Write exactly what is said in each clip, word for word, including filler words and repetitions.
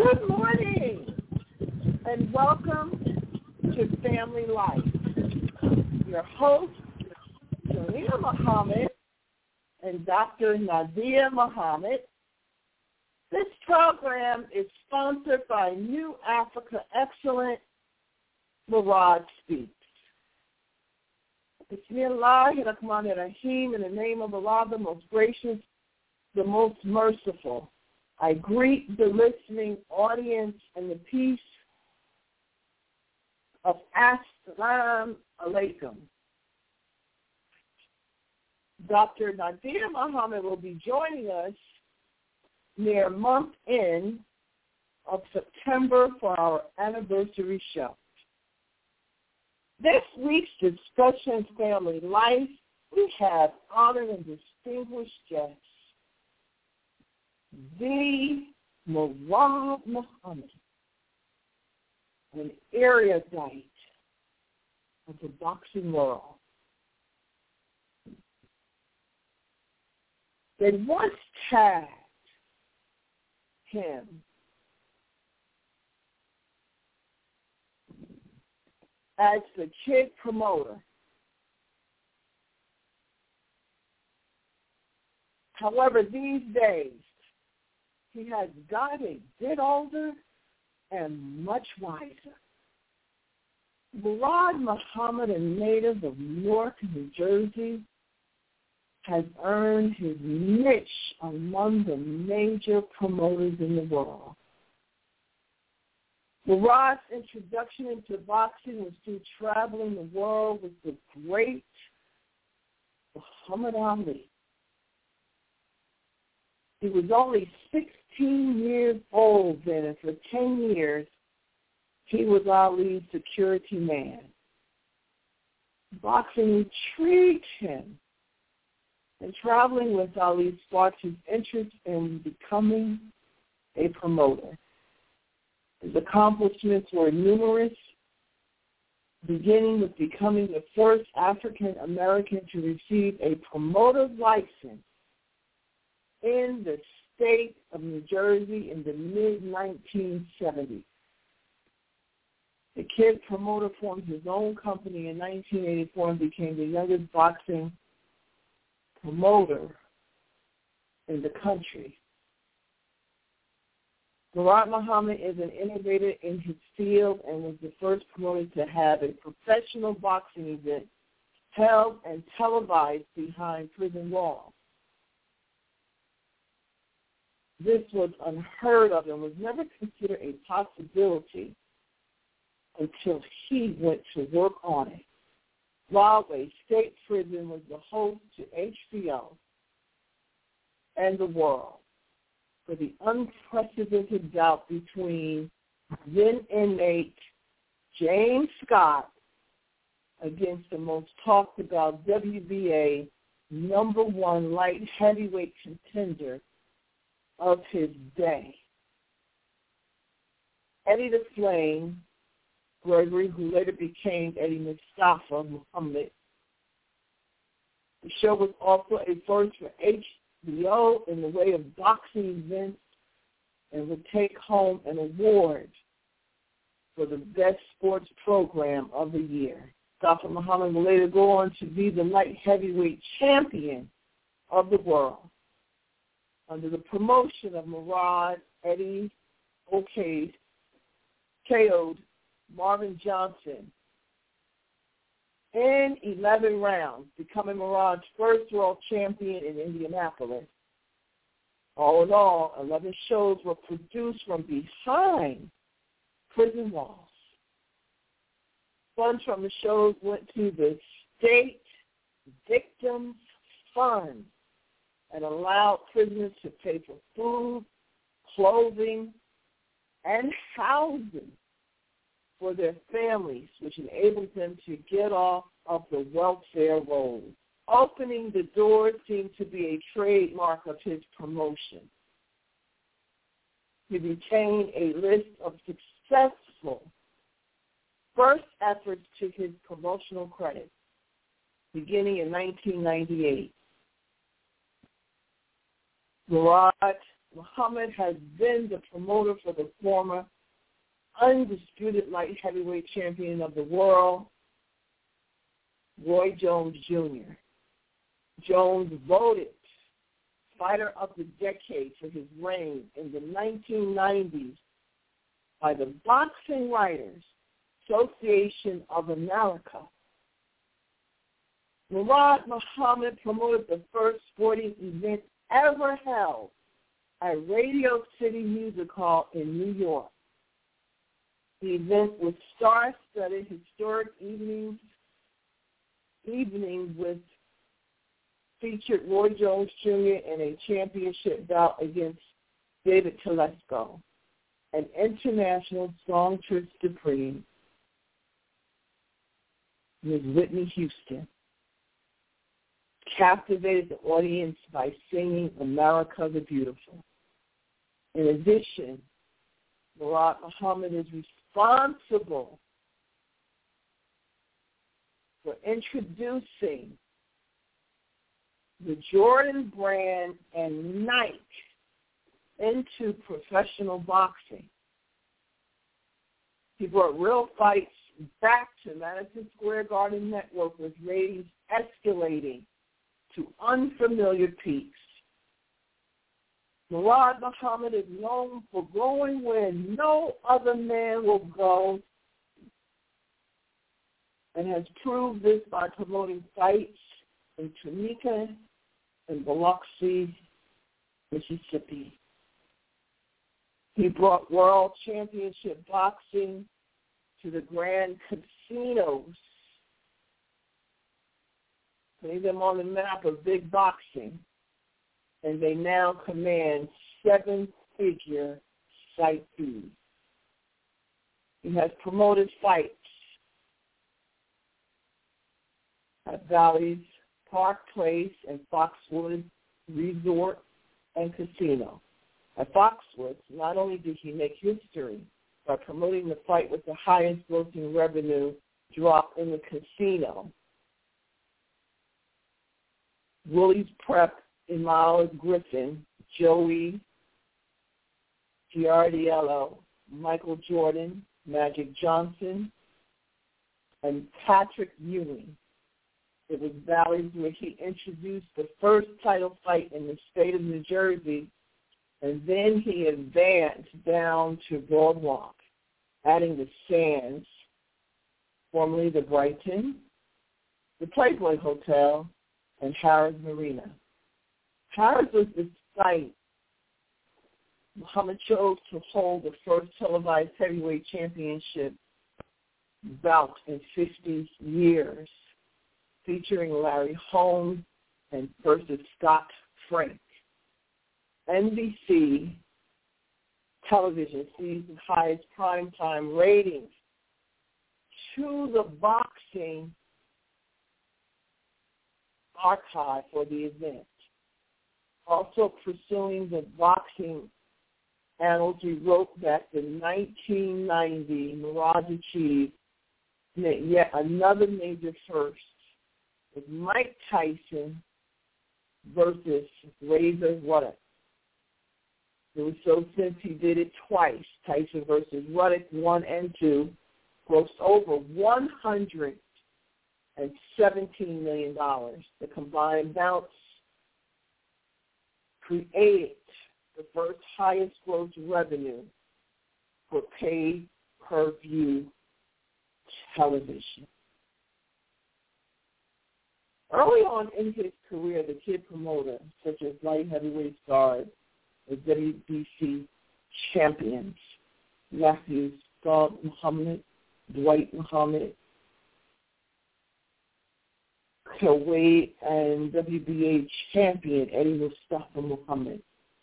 Good morning, and welcome to Family Life. Your host, Selena Muhammad, and Doctor Nadia Muhammad. This program is sponsored by New Africa Excellent, Murad Speaks. Bismillahirrahmanirrahim, in the name of Allah, the most gracious, the most merciful. I greet the listening audience in the peace of Assalamu Alaikum. Doctor Nadia Muhammad will be joining us near month end of September for our anniversary show. This week's discussion, Family Life, we have honored and distinguished guests, the Murad Muhammad, an erudite of the boxing world. They once tagged him as the kid promoter. However, these days, he has got a bit older and much wiser. Murad Muhammad, a native of Newark, New Jersey, has earned his niche among the major promoters in the world. Murad's introduction into boxing was through traveling the world with the great Muhammad Ali. He was only sixteen years old then, and for ten years, he was Ali's security man. Boxing intrigued him, and traveling with Ali sparked his interest in becoming a promoter. His accomplishments were numerous, beginning with becoming the first African American to receive a promoter's license in the state of New Jersey in the mid nineteen seventies. The kid promoter formed his own company in nineteen eighty-four and became the youngest boxing promoter in the country. Murad Muhammad is an innovator in his field and was the first promoter to have a professional boxing event held and televised behind prison walls. This was unheard of and was never considered a possibility until he went to work on it. Rahway State Prison was the host to H B O and the world for the unprecedented bout between then inmate James Scott against the most talked about W B A number one light heavyweight contender of his day. Eddie the Flame Gregory, who later became Eddie Mustafa Muhammad. The show was also a first for H B O in the way of boxing events and would take home an award for the best sports program of the year. Mustafa Muhammad will later go on to be the light heavyweight champion of the world. Under the promotion of Murad, Eddie O'Kade, K O'd Marvin Johnson in eleven rounds, becoming Murad's first world champion in Indianapolis. All in all, eleven shows were produced from behind prison walls. Funds from the shows went to the state victims fund and allowed prisoners to pay for food, clothing, and housing for their families, which enabled them to get off of the welfare rolls. Opening the doors seemed to be a trademark of his promotion. He retained a list of successful first efforts to his promotional credit, beginning in nineteen ninety-eight. Murad Muhammad has been the promoter for the former undisputed light heavyweight champion of the world, Roy Jones Junior Jones voted Fighter of the Decade for his reign in the nineteen nineties by the Boxing Writers Association of America. Murad Muhammad promoted the first sporting event ever held at Radio City Music Hall in New York. The event was star-studded historic evenings, evening with featured Roy Jones Junior in a championship bout against David Telesco, an international songstress supreme, Miz Whitney Houston, captivated the audience by singing America the Beautiful. In addition, Murad Muhammad is responsible for introducing the Jordan brand and Nike into professional boxing. He brought real fights back to Madison Square Garden Network with ratings escalating to unfamiliar peaks. Murad Muhammad is known for going where no other man will go and has proved this by promoting fights in Tunica and Biloxi, Mississippi. He brought world championship boxing to the grand casinos, putting them on the map of big boxing, and they now command seven-figure site fees. He has promoted fights at Bally's Park Place and Foxwoods Resort and Casino. At Foxwoods, not only did he make history by promoting the fight with the highest grossing revenue drop in the casino, Willie's Prep, Imala Griffin, Joey Giardiello, Michael Jordan, Magic Johnson, and Patrick Ewing. It was Bally's where he introduced the first title fight in the state of New Jersey, and then he advanced down to Boardwalk, adding the Sands, formerly the Brighton, the Playboy Hotel, and Harrah's Marina. Harrah's was the site Muhammad chose to hold the first televised heavyweight championship bout in fifty years, featuring Larry Holmes and versus Scott Frank. N B C television sees the highest primetime ratings to the boxing archive for the event. Also pursuing the boxing annals, he wrote that in nineteen ninety, Murad achieved yet another major first with Mike Tyson versus Razor Ruddock. It was so since he did it twice, Tyson versus Ruddock, one and two, grossed over one hundred seventeen million dollars. The combined bouts created the first highest gross revenue for pay-per-view television. Early on in his career, the kid promoter, such as light heavyweight stars, the W B C champions, Matthew Saad Muhammad, Dwight Muhammad, Kuwait, and W B A champion Eddie Mustafa Muhammad.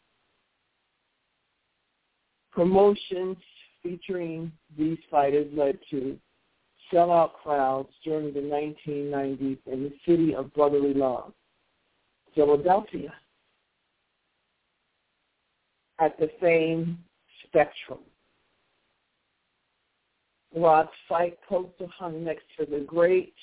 Promotions featuring these fighters led to sellout crowds during the nineteen nineties in the city of brotherly love, Philadelphia, at the famed Spectrum. Rod's fight poster hung next to the great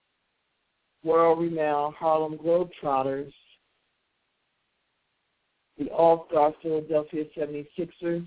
world-renowned Harlem Globetrotters the All-Star Philadelphia seventy-sixers.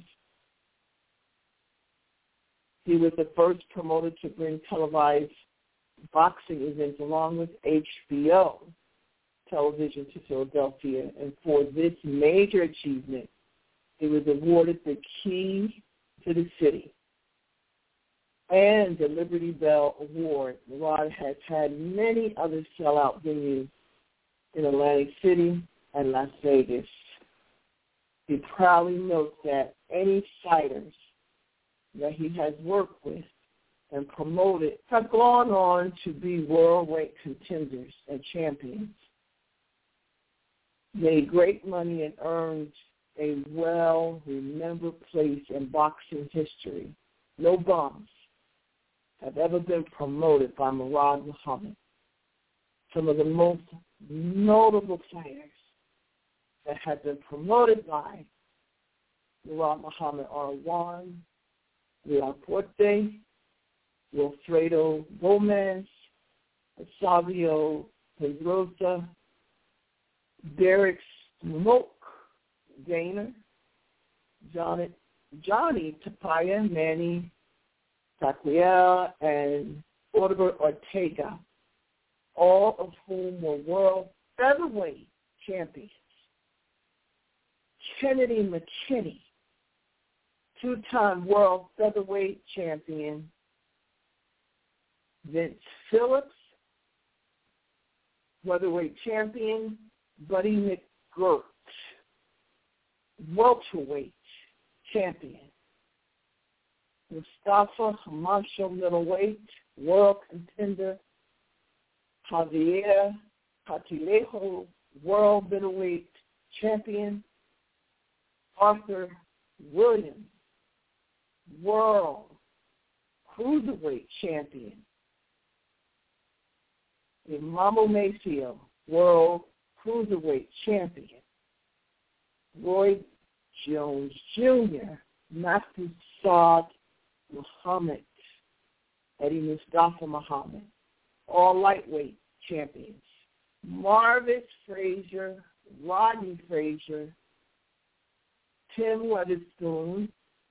He was the first promoter to bring televised boxing events along with H B O television to Philadelphia. And for this major achievement, he was awarded the key to the city and the Liberty Bell Award. Rod has had many other sellout venues in Atlantic City and Las Vegas. He proudly notes that any fighters that he has worked with and promoted have gone on to be world-ranked contenders and champions, made great money, and earned a well-remembered place in boxing history. No bums have ever been promoted by Murad Muhammad. Some of the most notable fighters that have been promoted by Murad Muhammad are Juan Villaporte, Wilfredo Gomez, Savio Pedrosa, Derek Smoke Gaynor, Johnny, Johnny Tapia, Manny Pacquiao, and Oliver Ortega, all of whom were world featherweight champions. Kennedy McKinney, two-time world featherweight champion. Vince Phillips, welterweight champion. Buddy McGirt, welterweight champion. Mustafa Marshall, middleweight, world contender. Javier Catilejo, world middleweight champion. Arthur Williams, world cruiserweight champion. Imamo Mayfield, world cruiserweight champion. Roy Jones Junior, Matthew Saad Muhammad, Eddie Mustafa Muhammad, all lightweight champions. Marvis Frazier, Rodney Frazier, Tim Weatherspoon,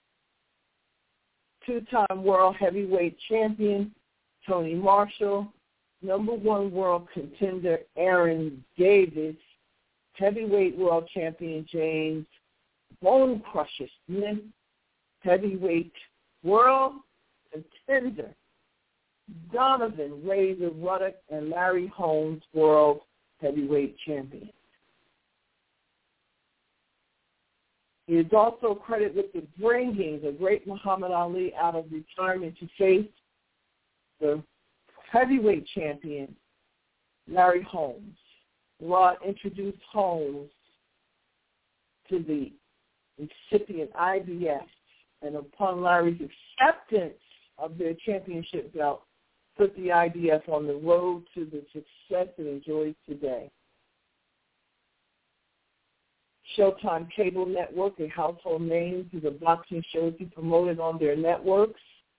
two-time world heavyweight champion Tony Marshall, number one world contender Aaron Davis, heavyweight world champion James Bone Crusher Smith, heavyweight world contender Donovan Razor Ruddock, and Larry Holmes, world heavyweight champion. He is also credited with the bringing the great Muhammad Ali out of retirement to face the heavyweight champion, Larry Holmes. Rod introduced Holmes to the recipient I B S, and upon Larry's acceptance of their championship belt, put the I B S on the road to the success it enjoys today. Showtime Cable Network, a household name to the boxing shows he promoted on their networks.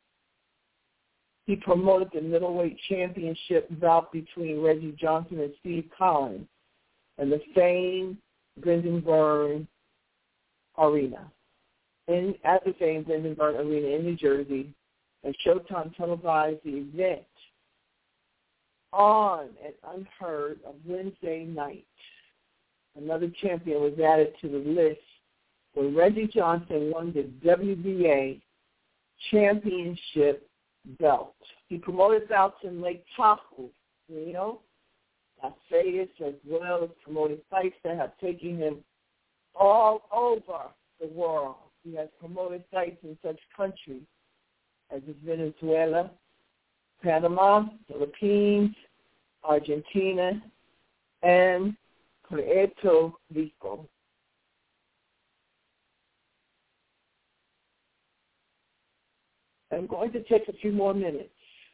He promoted the middleweight championship bout between Reggie Johnson and Steve Collins in the famed Brendan Byrne Arena, in, at the famed Brendan Byrne Arena in New Jersey, and Showtime televised the event on and unheard of Wednesday night. Another champion was added to the list when Reggie Johnson won the W B A championship belt. He promoted bouts in Lake Tahoe, you know, Las Vegas, as well as promoting fights that have taken him all over the world. He has promoted fights in such countries as Venezuela, Panama, Philippines, Argentina, and Puerto Rico. I'm going to take a few more minutes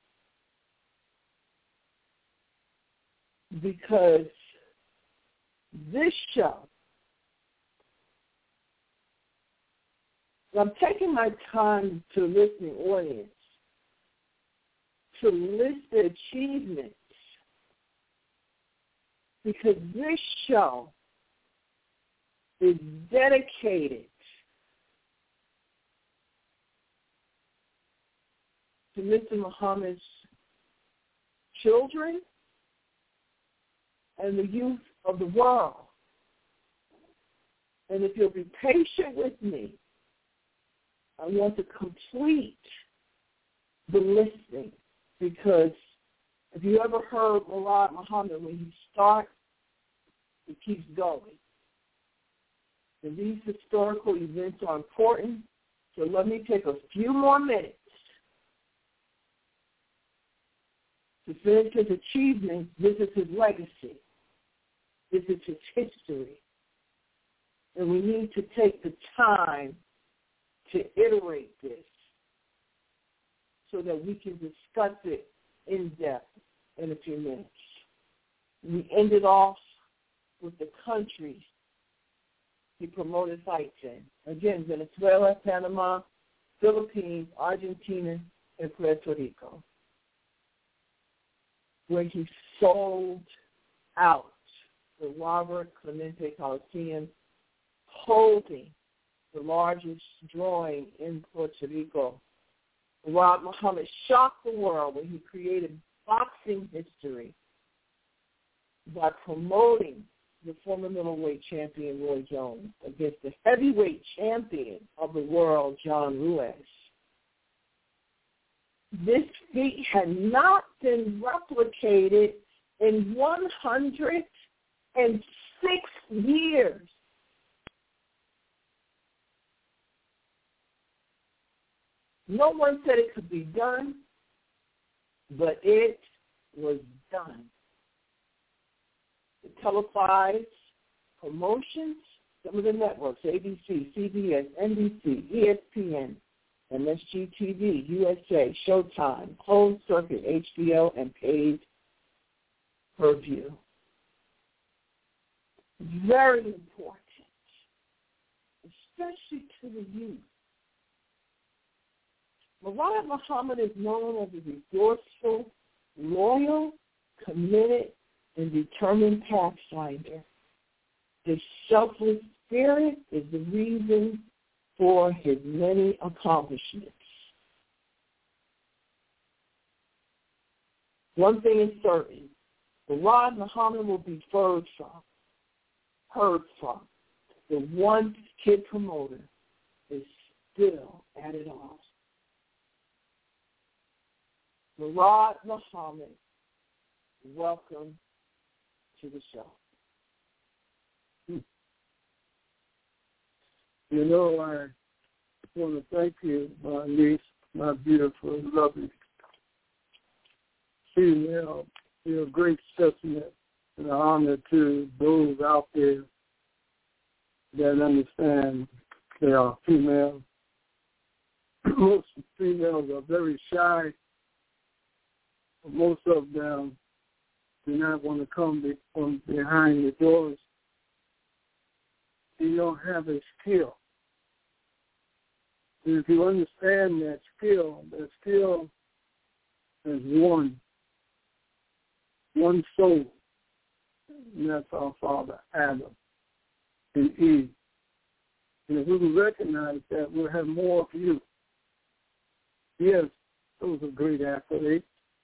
because this show, I'm taking my time to listening audience to list the achievements, because this show is dedicated to Mister Muhammad's children and the youth of the world. And if you'll be patient with me, I want to complete the listing, because if you ever heard Murad Muhammad, when he starts, he keeps going. And these historical events are important, so let me take a few more minutes to finish his achievements. This is his legacy. This is his history. And we need to take the time to iterate this so that we can discuss it in depth in a few minutes. We ended off with the countries he promoted fights in. Again, Venezuela, Panama, Philippines, Argentina, and Puerto Rico, where he sold out the Robert Clemente Coliseum, holding the largest drawing in Puerto Rico. Murad Muhammad shocked the world when he created boxing history by promoting the former middleweight champion Roy Jones against the heavyweight champion of the world, John Ruiz. This feat had not been replicated in one hundred six years. No one said it could be done, but it was done. The televised promotions, some of the networks, A B C, C B S, N B C, E S P N, M S G T V, U S A, Showtime, Closed Circuit, H B O, and paid per view. Very important, especially to the youth. Murad Muhammad is known as a resourceful, loyal, committed, and determined pathfinder. His selfless spirit is the reason for his many accomplishments. One thing is certain, Murad Muhammad will be heard from, heard from. The one kid promoter is still at it all. Murad Muhammad, welcome to the show. You know, I want to thank you, my niece, my beautiful, lovely female. You're a great testament and honor to those out there that understand they are female. Most females are very shy. Most of them do not want to come be, from behind the doors. You don't have a skill. And if you understand that skill, that skill is one, one soul. And that's our father, Adam and Eve. And if we can recognize that, we'll have more of you. Yes, those are great athletes.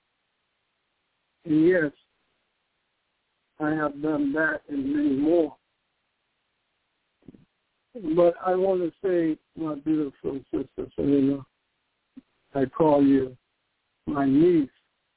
And yes, I have done that and many more. But I want to say, my beautiful sister, Selena, I call you my niece.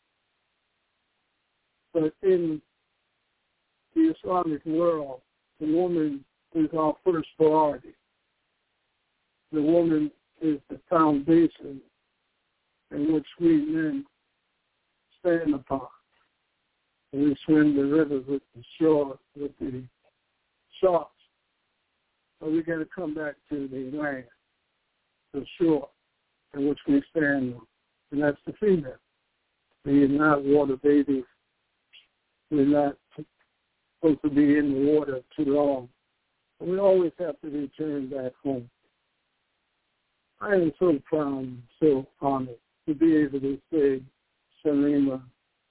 But in the Islamic world, the woman is our first priority. The woman is the foundation in which we men stand upon. And we swim the river with the shore, with the sharks. But we got to come back to the land, the shore, in which we stand on. And that's the female. We are not water babies. We're not supposed to be in the water too long. But we always have to return back home. I am so proud and so honored to be able to say Salima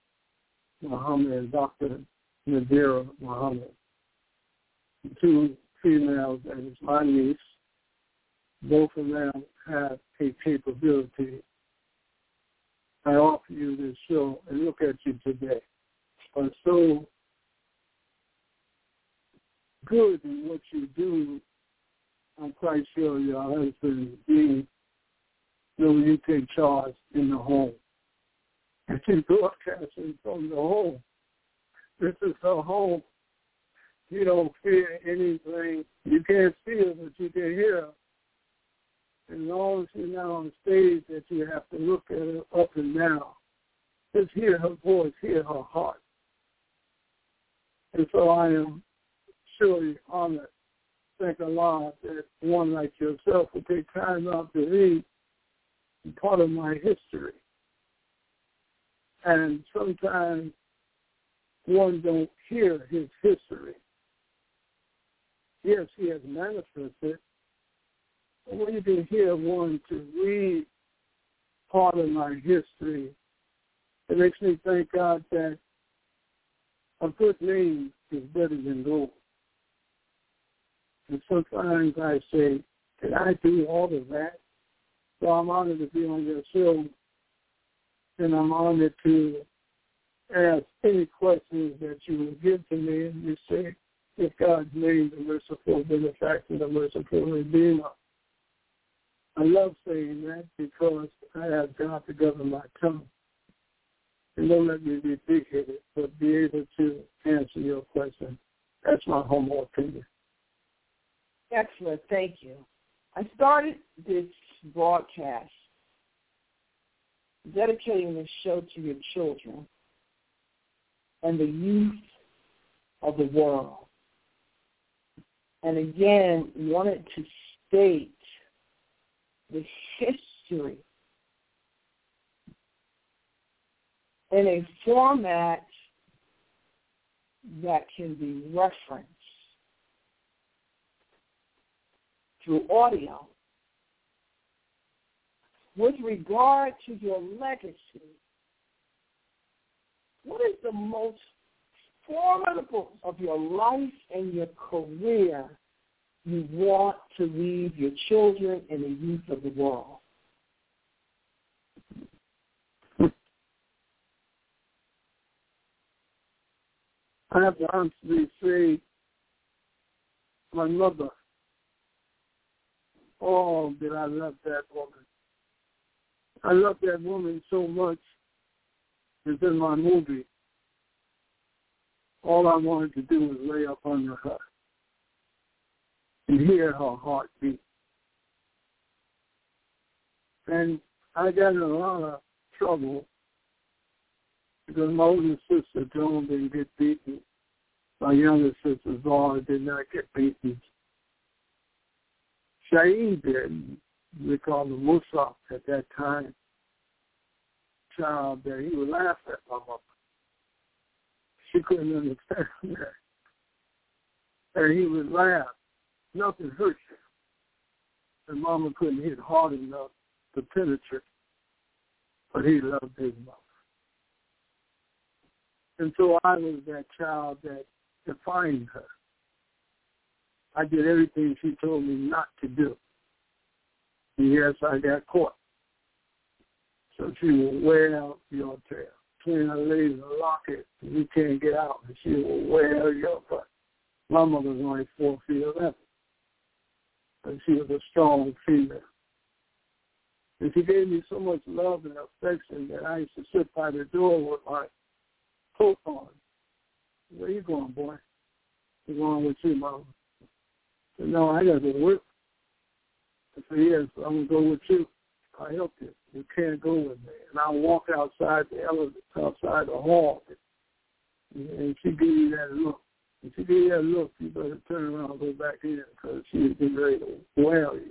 Muhammad and Doctor Nadira Muhammad, two females, that is my niece. Both of them have a capability. I offer you this show and look at you today. Are so good in what you do. I'm quite sure your husband, being, know you take charge in the home. And she's broadcasting from the home. This is her home. You don't fear anything. You can't see her, but you can hear her. And as long as she's not on stage that you have to look at her up and down. Just hear her voice, hear her heart. And so I am surely honored. Thank Allah that one like yourself will take time out to read part of my history. And sometimes one don't hear his history. Yes, he has manifested. But when you can hear one to read part of my history, it makes me thank God that a good name is better than gold. And sometimes I say, can I do all of that? So I'm honored to be on your show, and I'm honored to ask any questions that you will give to me, and you say, if God's name, the merciful benefactor, the merciful redeemer. I love saying that because I ask God to govern my tongue. And don't let me be big-headed, but be able to answer your question. That's my humble opinion. Excellent. Thank you. I started this broadcast dedicating this show to your children and the youth of the world. And again, wanted to state the history in a format that can be referenced through audio with regard to your legacy. What is the most formidable of your life and your career you want to leave your children and the youth of the world? I have to honestly say, my mother, oh, did I love that woman. I love that woman so much. It's in my movie. All I wanted to do was lay up under her and hear her heartbeat. And I got in a lot of trouble because my older sister, Joan, didn't get beaten. My younger sister, Zara, did not get beaten. Shaheed did. We called him Musaf at that time. Child that he would laugh at my mother. She couldn't understand that. And he would laugh. Nothing hurt you. And Mama couldn't hit hard enough to penetrate. But he loved his mother. And so I was that child that defined her. I did everything she told me not to do. And yes, I got caught. So she will wear out your tail. Between her legs and lock it, and you can't get out. And she will wear your butt. My mother was only four feet eleven. But she was a strong female. And she gave me so much love and affection that I used to sit by the door with my coat on. Where you going, boy? What's wrong with you, Mama? I said, no, I got to work. I said, yes, I'm going to go with you. I'll help you. You can't go with me. And I'll walk outside the elevator, outside the hall. And she gave me that look. If she gave you that look, you better turn around and go back in because she's getting ready to wail you.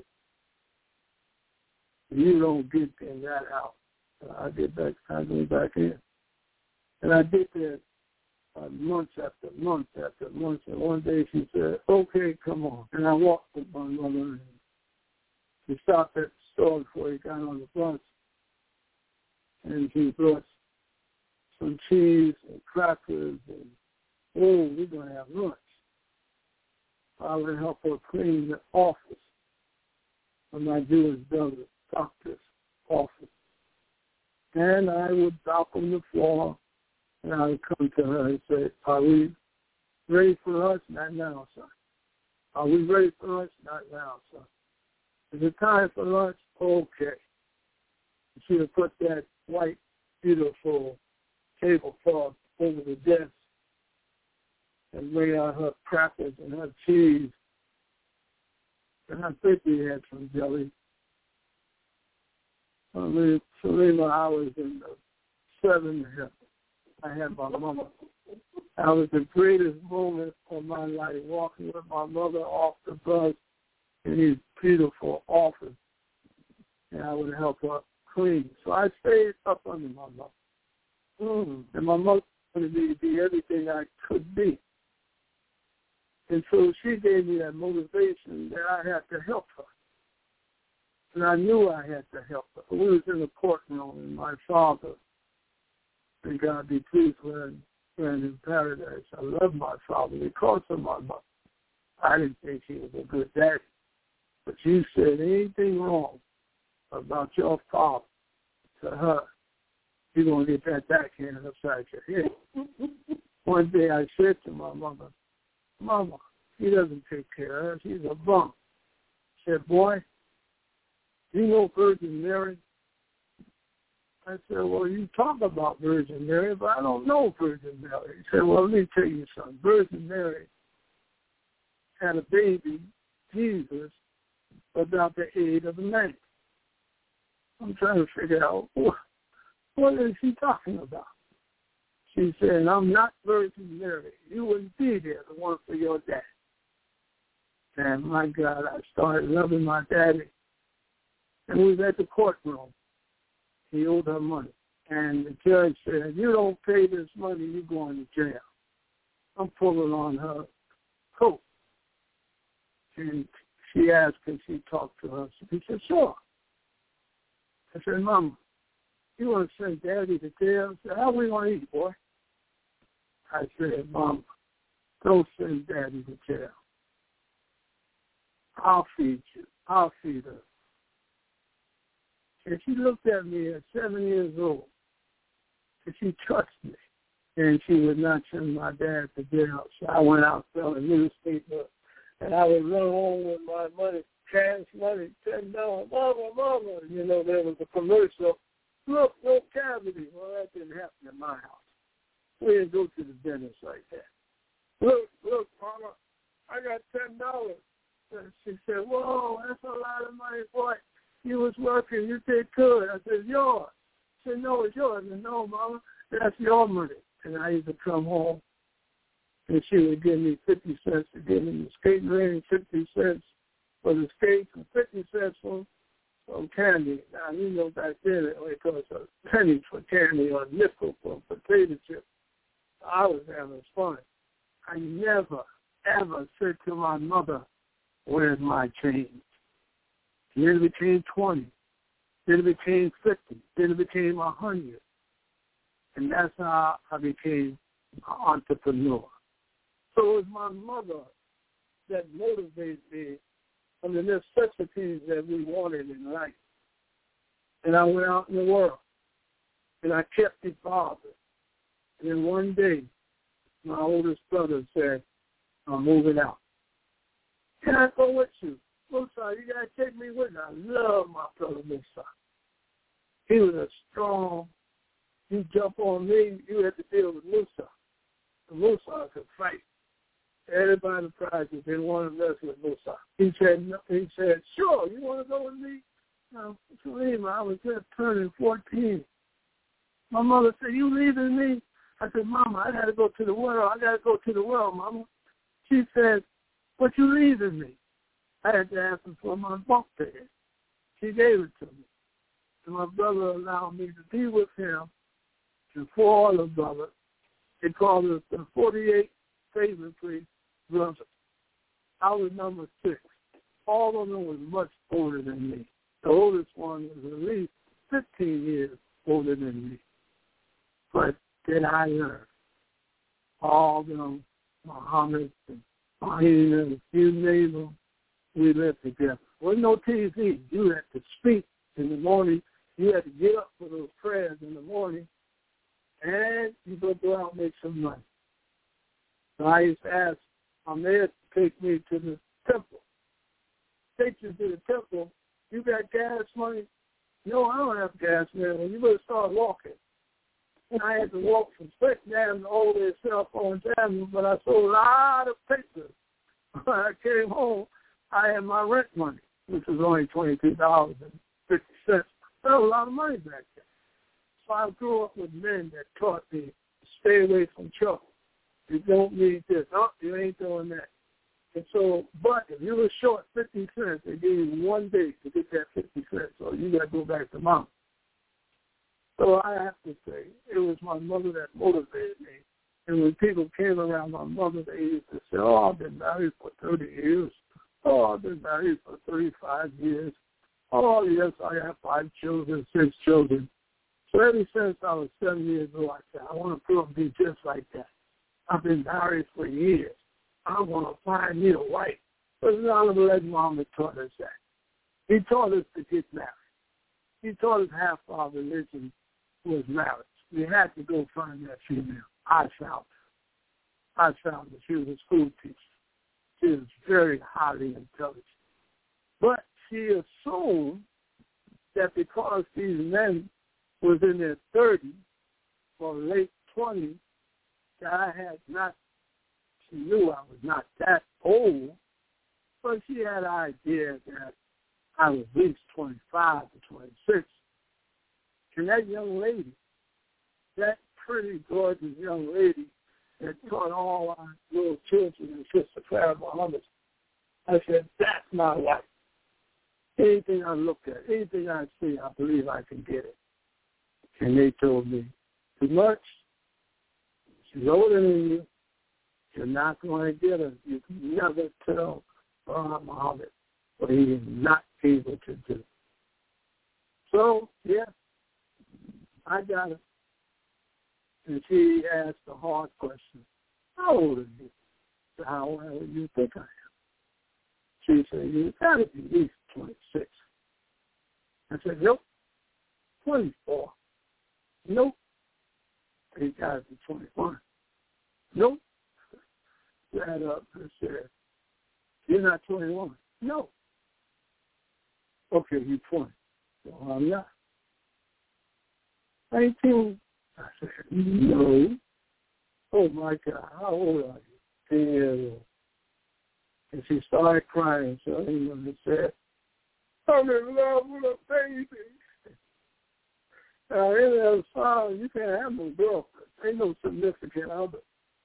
If you don't get in that house, I get back, I go back in. And I did that uh, months after months after months. And one day she said, okay, come on. And I walked with my mother and we stopped at the store before he got on the bus. And he brought some cheese and crackers and, oh, we're going to have lunch. I would help her clean the office of my Jewish brother, doctor's office. And I would drop on the floor, and I would come to her and say, are we ready for lunch? Not now, son. Are we ready for lunch? Not now, son. Is it time for lunch? Okay. She would put that white, beautiful tablecloth over the desk and lay out her crackers and her cheese. And I think we had some jelly. I mean, Selena, I was in the seventh heaven. I had my mama. I was the greatest moment of my life, walking with my mother off the bus in his beautiful office. And I would help her clean. So I stayed up under my mother. Mm. And my mother wanted me to be everything I could be. And so she gave me that motivation that I had to help her. And I knew I had to help her. We was in the courtroom, and my father, and God be pleased with him, ran in paradise. I love my father because of my mother. I didn't think he was a good daddy. But you said anything wrong about your father to her, you're going to get that backhand upside your head. One day I said to my mother, Mama, he doesn't take care of her. He's a bum. She said, boy, you know Virgin Mary? I said, well, you talk about Virgin Mary, but I don't know Virgin Mary. He said, well, let me tell you something. Virgin Mary had a baby, Jesus, without the aid of a man. I'm trying to figure out, what, what is she talking about? She said, I'm not Virgin Mary. You wouldn't be there, the one for your dad. And my God, I started loving my daddy. And we was at the courtroom. He owed her money. And the judge said, you don't pay this money, you're going to jail. I'm pulling on her coat. And she asked, can she talk to her? She said, sure. I said, Mama, you want to send Daddy to jail? I said, how we going to eat, boy? I said, Mama, don't send Daddy to jail. I'll feed you. I'll feed her. And she looked at me at seven years old, and she trusted me, and she would not send my dad to jail. So I went out selling newspaper, and I would run home with my money, cash money, ten dollars. Mama, mama, you know, there was a commercial. Look, no cavity. Well, that didn't happen in my house. We didn't go to the dentist like that. Look, look, Mama, I got ten dollars. And she said, whoa, that's a lot of money, boy. You was working, you did good. I said, yours. She said, no, it's yours. I said, no, Mama, that's your money. And I used to come home, and she would give me fifty cents to get in the skating ring, fifty cents for the skates, and fifty cents for, for candy. Now, you know, back then it only cost a penny for candy or a nickel for potato chips. I was having fun. I never, ever said to my mother, where's my change? Then it became twenty. Then it became fifty. Then it became one hundred. And that's how I became an entrepreneur. So it was my mother that motivated me on the necessities that we wanted in life. And I went out in the world, and I kept it bothered. And then one day, my oldest brother said, I'm moving out. Can I go with you? Musa, you got to take me with you. I love my brother Musa. He was a strong, you jump on me, you had to deal with Musa. Musa could fight. Everybody in the project didn't want to mess with Musa. He said, no, he said, sure, you want to go with me? No, Salima, I was just turning fourteen. My mother said, you leaving me? I said, Mama, I got to go to the world. I got to go to the world, Mama. She said, but you leaving me? I had to ask her for my bunk bed. She gave it to me. And my brother allowed me to be with him and four other brothers. They called us the forty-eight favorite brothers. I was number six. All of them was much older than me. The oldest one was at least fifteen years older than me. But then I learned all of them, Muhammad and I mean, you name them, we lived together. There was no T V. You had to speak in the morning. You had to get up for those prayers in the morning, and you go go out and make some money. So I used to ask my mayor to take me to the temple. Take you to the temple. You got gas money? No, I don't have gas money. Well, you better start walking. And I had to walk from Clinton Avenue all the way to Cell Phone Avenue, but I sold a lot of papers. When I came home, I had my rent money, which was only twenty-two dollars and fifty cents. That was a lot of money back then. So I grew up with men that taught me to stay away from trouble. You don't need this. Oh, you ain't doing that. And so, but if you were short fifty cents, they gave you one day to get that fifty cents, so you got to go back to mom. So I have to say, it was my mother that motivated me. And when people came around my mother, they used to say, oh, I've been married for thirty years. Oh, I've been married for thirty-five years. Oh, yes, I have five children, six children. So ever since I was seven years old, I said, I want to grow up and be just like that. I've been married for years. I want to find me a wife. But none of the mom that taught us that. He taught us to get married. He taught us half our religion was marriage. We had to go find that female. I found her. I found her. She was a school teacher. She was very highly intelligent. But she assumed that because these men was in their thirties or late twenties, that I had not, she knew I was not that old, but she had an idea that I was at least twenty-five to twenty-six. And that young lady, that pretty gorgeous young lady that taught all our little children and Sister Clara Muhammad, I said, that's my wife. Anything I look at, anything I see, I believe I can get it. And they told me, too much. She's older than you. You're not going to get her. You can never tell Farah Muhammad what he is not able to do. So, yeah, I got her. And she asked a hard question. How old are you? How old do you think I am? She said, you got to be at least twenty-six. I said, nope, twenty-four. Nope. You got to be twenty-one. Nope. Got up and said, you're not twenty-one. No. Okay, you're twenty. No, I'm not. nineteen. I said, no. Oh, my God, how old are you? ten years old. And she started crying. So he said, I'm in love with a baby. Now, in that song, you can't have no girlfriend. Ain't no significant other.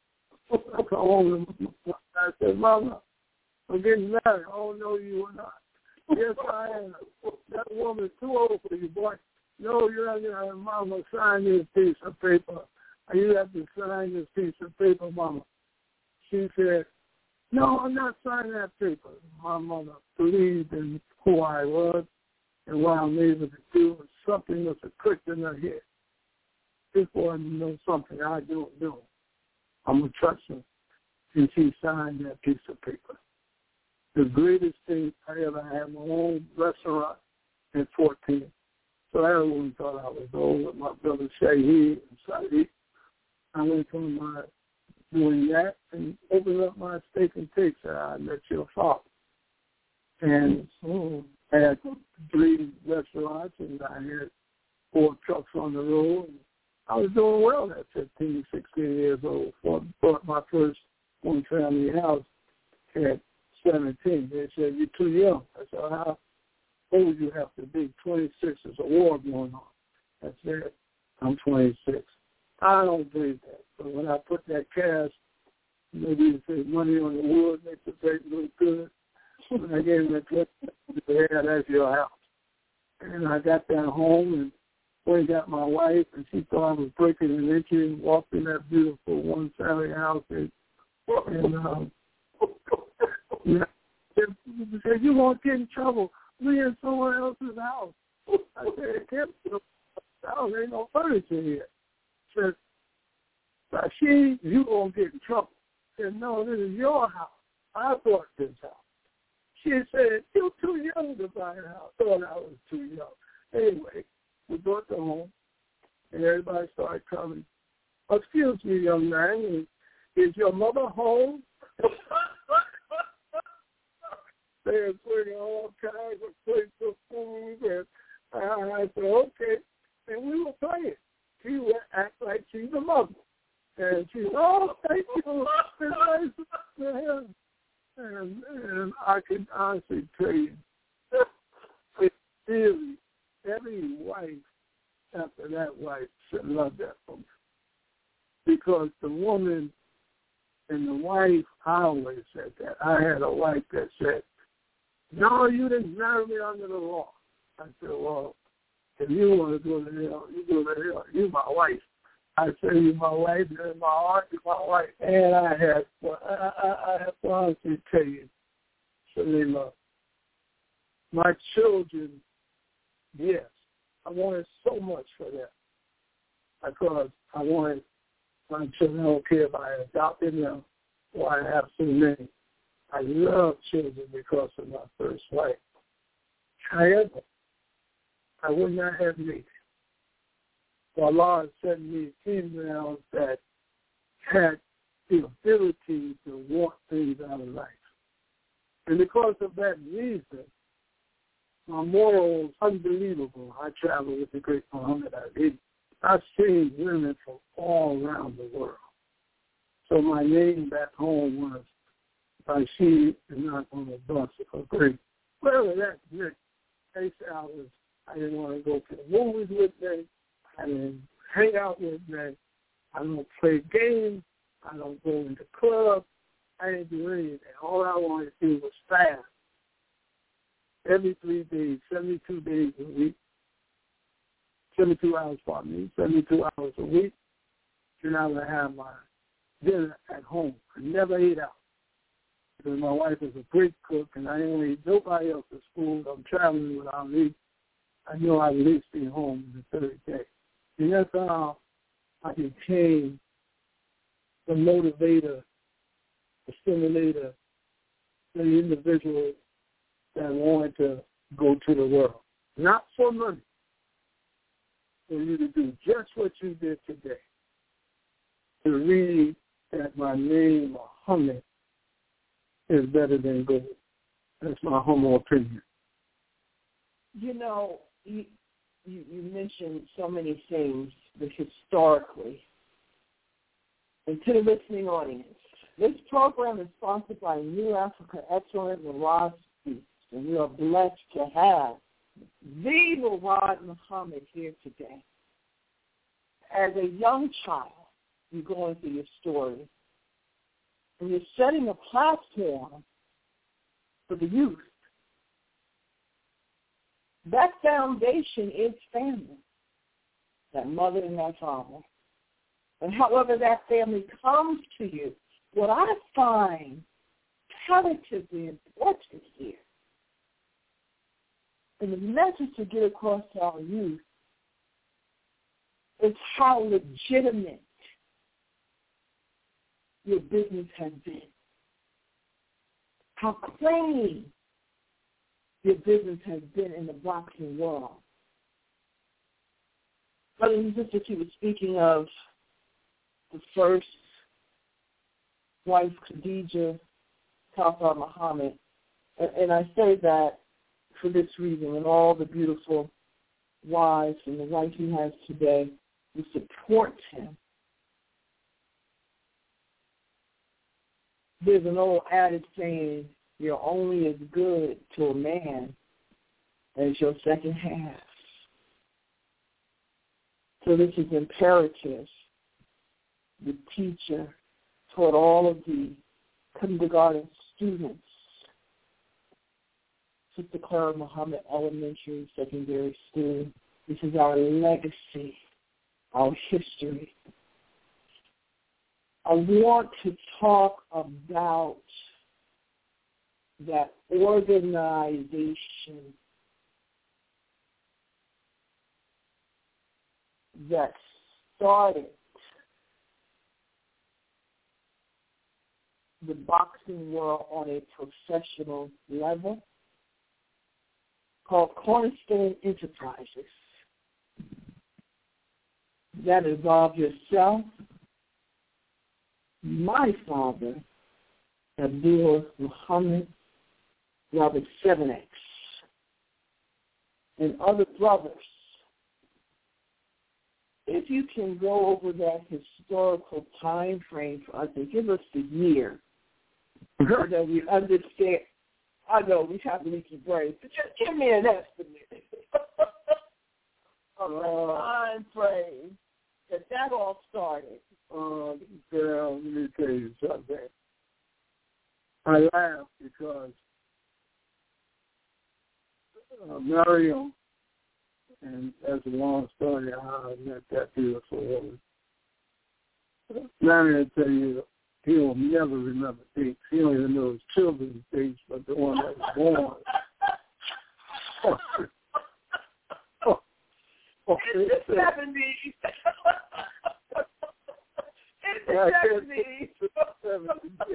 I said, Mama, I'm getting married. Oh, no, you are not. Yes, I am. That woman's too old for you, boy. No, you're not going to have Mama sign this piece of paper. You have to sign this piece of paper, Mama. She said, no, I'm not signing that paper. My mother believed in who I was and what I'm able to do. Something was a click in her head. This boy knows something I don't know. I'm going to trust her. And she signed that piece of paper. The greatest thing I ever had, my own restaurant at fourteen. So everyone thought I was old with my brother Shaheed and Sadiq. I went from my doing that and opened up my steak and cakes that I met your father. And so I had three restaurants and I had four trucks on the road. And I was doing well at fifteen, sixteen years old. So I bought my first one-family house at seventeen. They said, you're too young. I said, how old you have to be? twenty-six, there's a war going on. I said, I'm twenty-six. I don't believe that. So when I put that cash, maybe you say money on the wood makes the bake look good. When I gave him that clip, yeah, that's your house. And I got that home and went and got my wife, and she thought I was breaking an entry and walked in that beautiful one-family house. And, and um, yeah, she said, you won't get in trouble. We in someone else's house. I said, it can't be no house. There ain't no furniture here. She said, Rashid, you won't get in trouble. I said, no, this is your house. I bought this house. She said, you're too young to buy a house. I thought I was too young. Anyway, we bought the home, and everybody started coming. Excuse me, young man, is, is your mother home? They were putting all kinds of plates of food, and I said, okay. And we were playing. She would act like she's a mother. And she said, oh, thank you. It's nice to have. And, and I can honestly tell you, it really, every wife after that wife should love that woman. Because the woman and the wife, I always said that. I had a wife that said, no, you didn't marry me under the law. I said, well, if you want to go to hell, you go to hell. You're my wife. I said, you're my wife, you're in my heart, you're my wife. And I have, well, I, I, I have to honestly tell you, Shalima, my children, yes, I wanted so much for them because I wanted my children. I don't care if I adopted them or I have so many. I love children because of my first wife. However, I would not have made it. So Allah sent me females that had the ability to want things out of life. And because of that reason, my morals unbelievable. I travel with the great Muhammad Ali. I've seen women from all around the world. So my name back home was, if I see is not on the bus or great. Well, that's great. They said I was, I didn't want to go to the movies with them. I didn't hang out with them. I don't play games. I don't go into clubs. I didn't do anything. All I wanted to do was fast. Every three days, seventy-two days a week, seventy-two hours, pardon me, seventy-two hours a week, then I would have my dinner at home. I never ate out because my wife is a great cook, and I didn't eat nobody else's food. I'm traveling without eating. I know I at least be home the third day. And that's how I became the motivator, the stimulator, the individual that wanted to go to the world. Not for money, for you to do just what you did today. To read that my name, Muhammad, is better than gold. That's my humble opinion. You know, you, you, you mentioned so many things, but historically, and to the listening audience, this program is sponsored by New Africa Excellent Mirage Speaks, and we are blessed to have the Miraj Muhammad here today. As a young child, you're going through your story, and you're setting a platform for the youth. That foundation is family, that mother and that father. And however that family comes to you, what I find relatively important here, and the message to get across to our youth, is how legitimate your business has been, how clean your business has been in the boxing world. Brothers and sisters, he was speaking of the first wife, Khadija Kawthar Muhammad. And, and I say that for this reason, and all the beautiful wives and the wife he has today who support him. There's an old adage saying, you're only as good to a man as your second half. So this is imperative. The teacher taught all of the kindergarten students, Sister Clara Muhammad Elementary Secondary School. This is our legacy, our history. I want to talk about that organization that started the boxing world on a professional level called Cornerstone Enterprises that involve yourself, my father, Abdul Muhammad Robert seven X, and other brothers. If you can go over that historical time frame for us and give us the year so that we understand. I know we have to reach the brain, but just give me an estimate of the time frame that that all started. Uh, girl, let me tell you something. I laugh because uh, Mario, and that's a long story how I met that beautiful woman. Mario, I tell you, he will never remember dates. He don't even know his children's dates, but the one that was born. oh, oh, oh, it's the seventies. It's the seventies. seventies.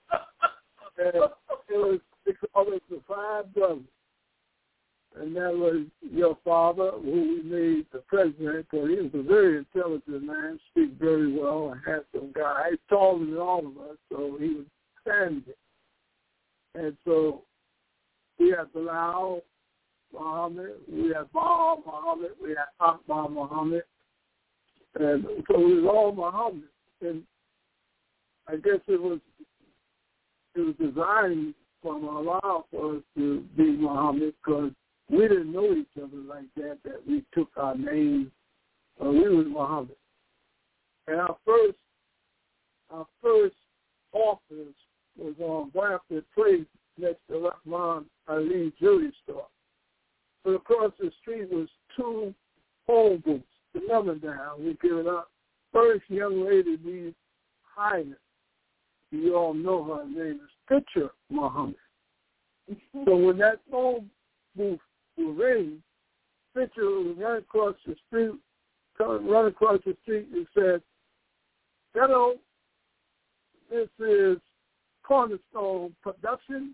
And it was, they called us the five brothers. And that was your father, who we made the president, because he was a very intelligent man, speak very well, a handsome guy. He's taller than all of us, so he was standing. And so we had Bilal Muhammad, we had Baal Muhammad, we had Akbar Muhammad, and so it was all Muhammad. And I guess it was it was designed from Allah for us to be Muhammad, because we didn't know each other like that, that we took our names. Uh, we was Muhammad. And our first our first office was on Bradford Place next to Rahman Ali Jewelry Store. But across the street was two phone booths. The number down, we give it up. First young lady needs Highness. You all know her name is Picture Muhammad. So when that phone booth will ring, Picture will run across the street, run across the street and said, "Hello, this is Cornerstone Production,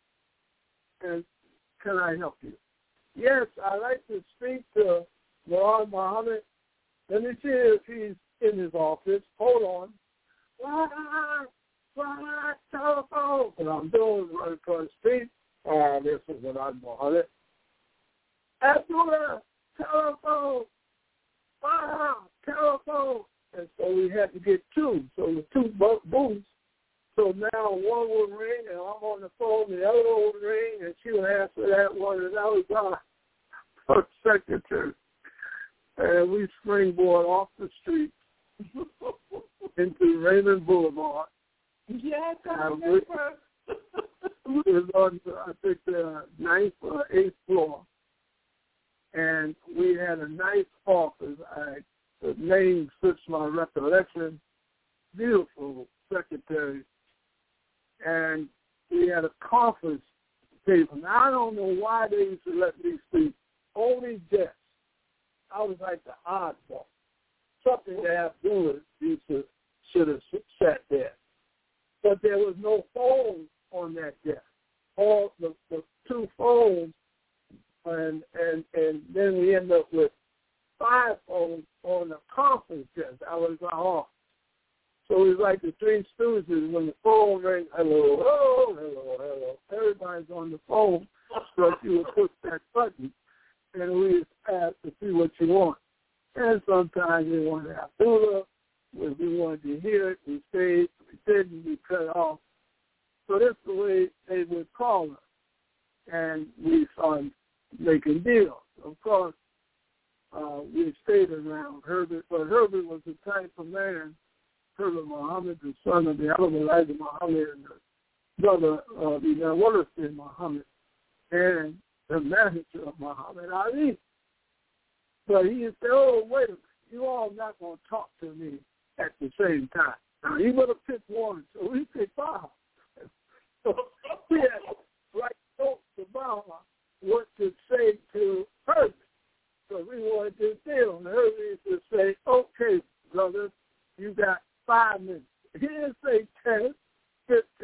and can I help you?" "Yes, I'd like to speak to Muhammad Muhammad. Let me see if he's in his office. Hold on." Why, why, telephone? And I'm doing right across the street. Oh, this is what I'm Muhammad. Abdullah, telephone. Wow, telephone. And so we had to get two. So the two booths. So now one would ring, and I'm on the phone. The other one would ring, and she would answer that one. And that was our first secretary. And we springboard off the street into Raymond Boulevard. Yes, I remember. It was on, I think, the ninth or eighth floor. And we had a nice office. I, the name fits my recollection. Beautiful secretary. And we had a conference table. Now, I don't know why they used to let me sleep. Only desks. I was like the oddball. Something that Abdullah used to should have sat there. But there was no phone on that desk. All the, the two phones, and and and then we end up with five phones on the conference desk. I was like, oh. So it was like the Three Stooges when the phone rang, hello, hello, hello, hello. Everybody's on the phone, so you would push that button, and we asked to see what you want. And sometimes we wanted Abdullah. When we wanted to hear it, we stayed. We didn't, we cut off. So that's the way they would call us. And we started making deals. Of course, uh, we stayed around Herbert, but Herbert was the type of man, Herbert Muhammad, the son of the elder Elijah Muhammad and the brother of the Wallace Muhammad, and the manager of Muhammad Ali. But he would say, oh, wait a minute, you all not going to talk to me at the same time. Now, he would have picked one, so we picked five. So we had like notes about what to say to Herbert. So we wanted to deal. And Herbert used to say, okay, brother, you got five minutes. He didn't say ten, fifteen.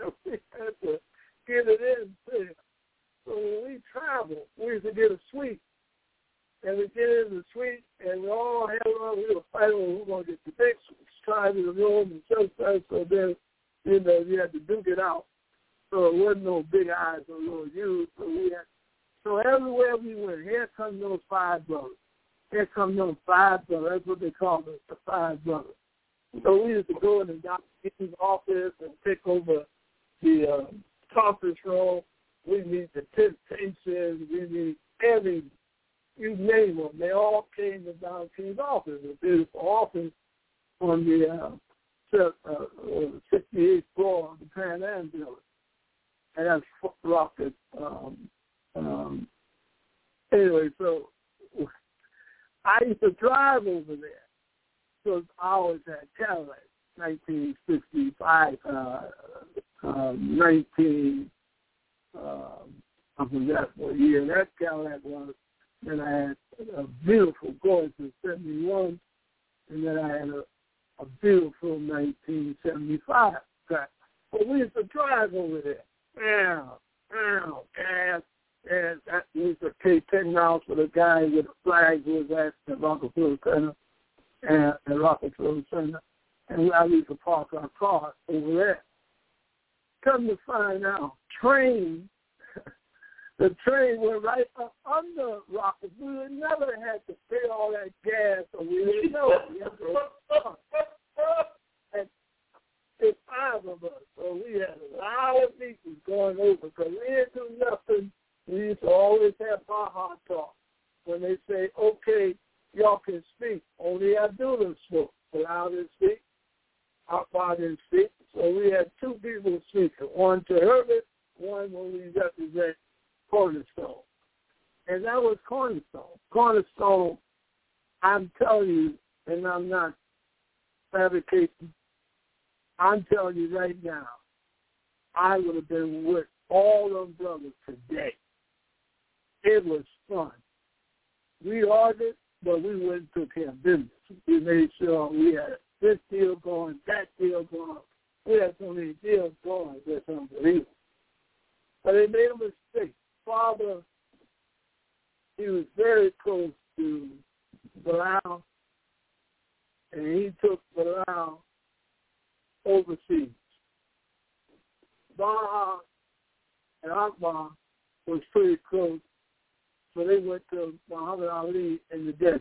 we had to get it in there. So when we travel, we used to get a suite. And we get in the suite, and we all had on, we were fighting who was going to get the big side of the room and so forth. So then, you know, you had to duke it out. So it wasn't no big eyes or little U's. So we had, so everywhere we went, here come those five brothers. Here come those five brothers. That's what they call us, the five brothers. So we used to go in the doctor's office and take over the uh, conference room. We need the temptations. We need every, you name them. They all came to Don King's office, a beautiful office on the uh, uh, sixty-eighth floor of the Pan Am building. And that's Rocket. Um, um, anyway, so I used to drive over there because I always had Cadillac, nineteen sixty-five, uh, uh, nineteen, um, I forgot what year that Cadillac was. Then I had a beautiful gorgeous seventy-one, and then I had a, a beautiful nineteen seventy-five car. But we used to drive over there. Yeah, yeah, gas, gas. That used to pay ten dollars for the guy with a flag who was at the Rockefeller Center and the Rockefeller Center, and I used to park our car over there. Come to find out, train. The train went right up under Rockets. We would never had to pay all that gas, so we didn't know. And it's five of us, so we had a lot of people going over because we didn't do nothing. We used to always have Baja talk. When they say, okay, y'all can speak, only Abdullah spoke. Allow them to speak. Akbar didn't speak. So we had two people speaking, one to Herbert, one when we represent Cornerstone. And that was Cornerstone. Cornerstone, I'm telling you, and I'm not fabricating, I'm telling you right now, I would have been with all them brothers today. It was fun. We argued, but we went and took care of business. We made sure we had this deal going, that deal going. We had so many deals going, that's unbelievable. But they made a mistake. Father, he was very close to Bilal, and he took Bilal overseas. Baha and Akbar was pretty close, so they went to Muhammad Ali in the desert.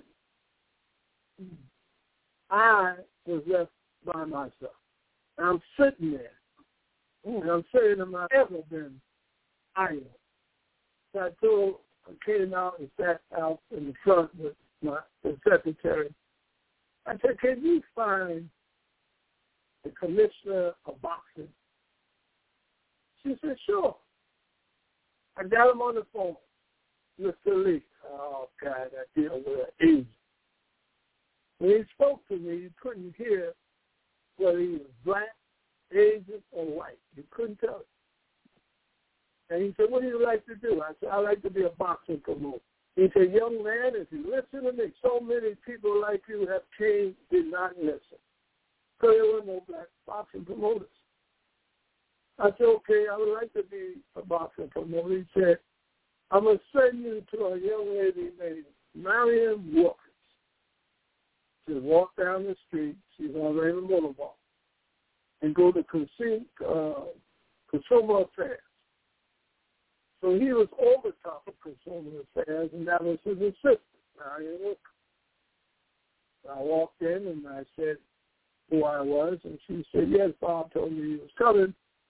I was left by myself. And I'm sitting there, and I'm saying to myself, I've never been idle. So I told, I came out and sat out in the front with my the secretary. I said, can you find the commissioner of boxing? She said, sure. I got him on the phone. Mister Lee. Oh, God, I deal with an agent. When he spoke to me, you couldn't hear whether he was black, Asian, or white. You couldn't tell it. And he said, what do you like to do? I said, I like to be a boxing promoter. He said, young man, if you listen to me, so many people like you have changed, did not listen. So there were no black boxing promoters. I said, okay, I would like to be a boxing promoter. He said, I'm going to send you to a young lady named Marion Wilkins. She'll walk down the street. She's on Raymond Boulevard. And go to Consumer, uh, Consumer Affairs. So he was over top of Consumer Affairs, and that was his assistant, Marion Wilkins. I walked in, and I said who I was, and she said, yes, Bob told me he was coming.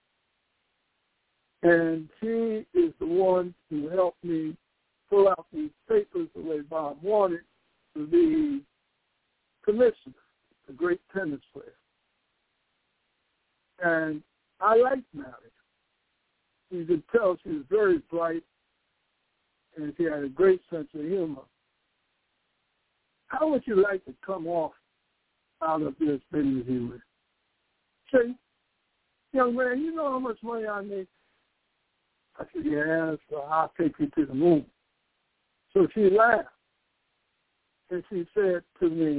And she is the one who helped me pull out these papers the way Bob wanted to be commissioner, a great tennis player. And I liked Marion. You could tell she was very bright, and she had a great sense of humor. How would you like to come off out of this business you with? Say, young man, you know how much money I make? I said, yeah, so I'll take you to the moon. So she laughed, and she said to me,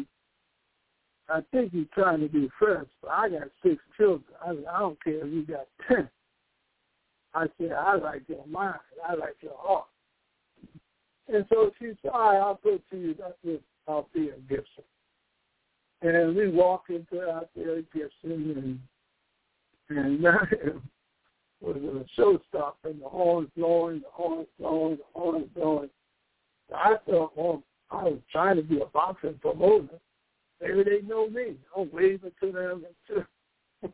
I think you're trying to be fresh, but I got six children. I, I don't care if you got ten. I said, I like your mind. I like your heart. And so she said, all right, I'll put to you. That's it. Althea Gibson. And we walk into Althea Gibson, and, and it was a showstopper, and the horns blowing, the horns blowing, the horns blowing. I thought, well, I was trying to be a boxing promoter. Maybe they know me. I'm waving to them. And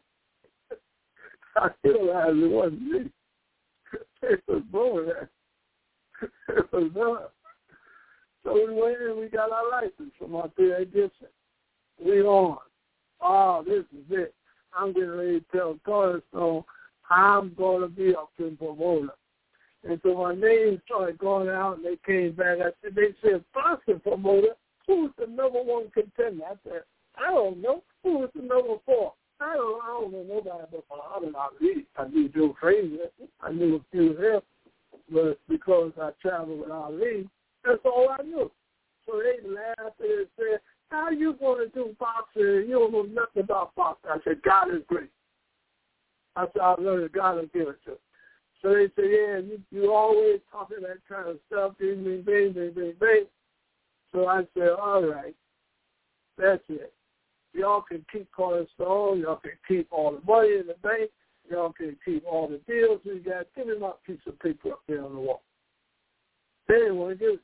I realized it wasn't me. It was blowing that. It was us. So we went in and we got our license from Althea Gibson. We on. Oh, this is it. I'm getting ready to tell Cornerstone I'm going to be a film promoter. And so my name started going out, and they came back. I said, they said, boxing promoter, who's the number one contender? I said, I don't know. Who was the number four? I don't, I don't know nobody but Muhammad Ali. I knew Joe Frazier. I knew a few of them. But because I traveled with Ali, that's all I knew. So they laughed and said, how are you going to do boxing? You don't know nothing about boxing. I said, God is great. I said, I've learned that God will give it to you. So they said, yeah, you, you always talking that kind of stuff, bing, bing, bing, bing, bing, bing. So I said, all right, that's it. Y'all can keep Cornerstone. Y'all can keep all the money in the bank. Y'all can keep all the deals we got. Give me my piece of paper up there on the wall. They didn't want to give it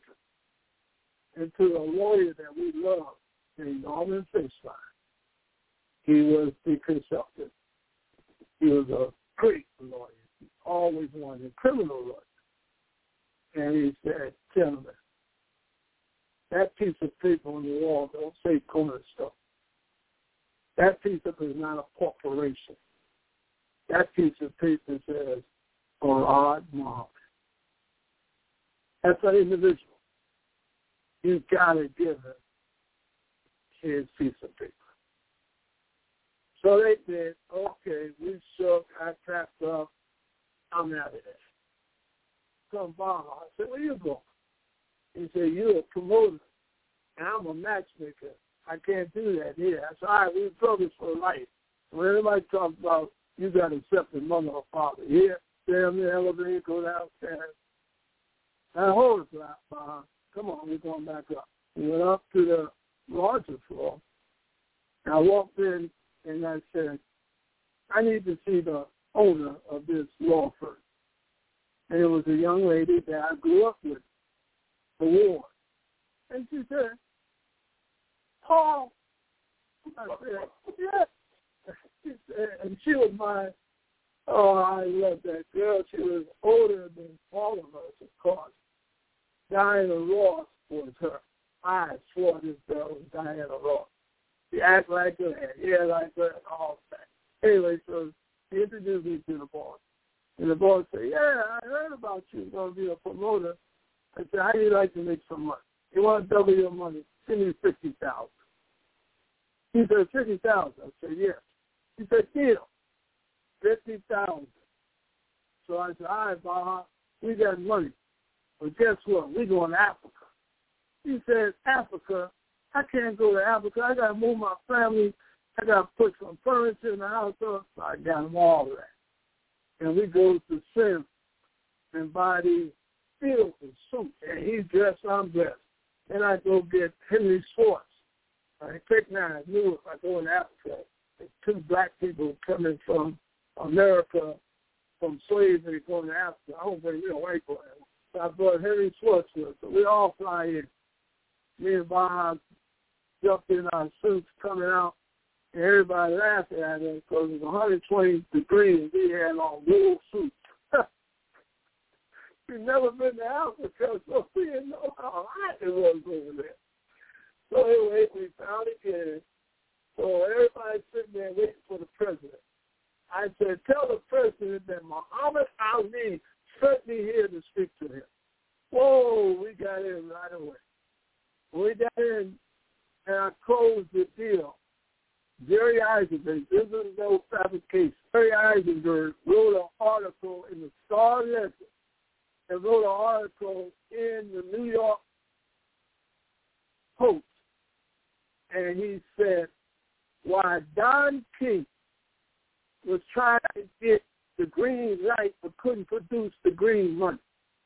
to him. And to a lawyer that we love, named Norman Fishline, he was the consultant. He was a great lawyer. He always wanted a criminal lawyer. And he said, gentlemen, that piece of paper on the wall don't say Cornerstone. That piece of paper is not a corporation. That piece of paper says Farad Muhammad. That's an individual. You've got to give him his piece of paper. So they did, okay, we shook, I packed up, I'm out of there. Come by, I said, where you going? He said, you're a promoter, and I'm a matchmaker. I can't do that here. I said, all right, we're brothers for life. When everybody talks about you got to accept the mother or father here, stay on the elevator, go downstairs. I hold it behind. Come on, we're going back up. We went up to the larger floor. And I walked in, and I said, I need to see the owner of this law firm. And it was a young lady that I grew up with, the Ward. And she said, Paul. I said, yes. She said, and she was my, oh, I love that girl. She was older than all of us, of course. Diana Ross was her. I swore this girl was Diana Ross. She acted like her, had hair like her, and all that. Anyway, so she introduced me to the boss. And the boss said, yeah, I heard about you. You're going to be a promoter. I said, how do you like to make some money? You want to double your money? Give me fifty thousand dollars. He said, fifty thousand dollars. I said, yes. He said, deal, fifty thousand dollars. So I said, all right, Baha, we got money. But guess what? We're going to Africa. He said, Africa? I can't go to Africa. I got to move my family. I got to put some furniture in the house. So I got them all that. And we go to Sim and buy these beautiful suits. And he's dressed, I'm dressed. Then I go get Henry Schwartz. I pick now, I knew if I go in Africa, two black people coming from America, from slavery going to Africa. I don't bring me a white boy. So I brought Henry Schwartz with us. So we all fly in. Me and Bob jumped in our suits coming out, and everybody laughed at us because it was one hundred twenty degrees. We had on wool suits. We've never been to Africa, so we didn't know how hot it was over there. So anyway, we found it again. So everybody's sitting there waiting for the president. I said, tell the president that Muhammad Ali sent me here to speak to him. Whoa, we got in right away. We got in, and I closed the deal. Jerry Eisenberg, this is no fabrication. Jerry Eisenberg wrote an article in the Star Ledger and wrote an article in the New York Post. And he said, why Don King was trying to get the green light but couldn't produce the green money.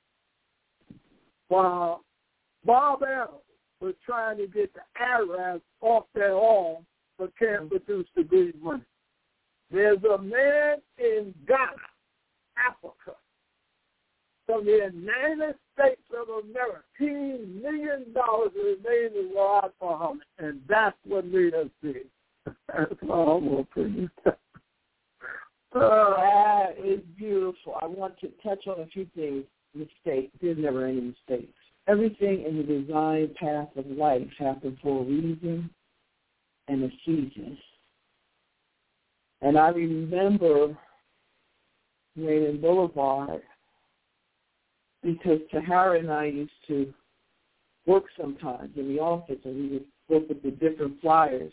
While Bob Allen was trying to get the Arabs off their arm but can't produce the green money. There's a man in Ghana, Africa, from the United States of America, fifteen million dollars remained in Rod Muhammad, and that's what made us big. That's all I'm going to put you down. That is beautiful. I want to touch on a few things. Mistakes. There's never any mistakes. Everything in the design path of life happens for a reason and a season. And I remember Raymond Boulevard because Tahara and I used to work sometimes in the office, and we would look at the different flyers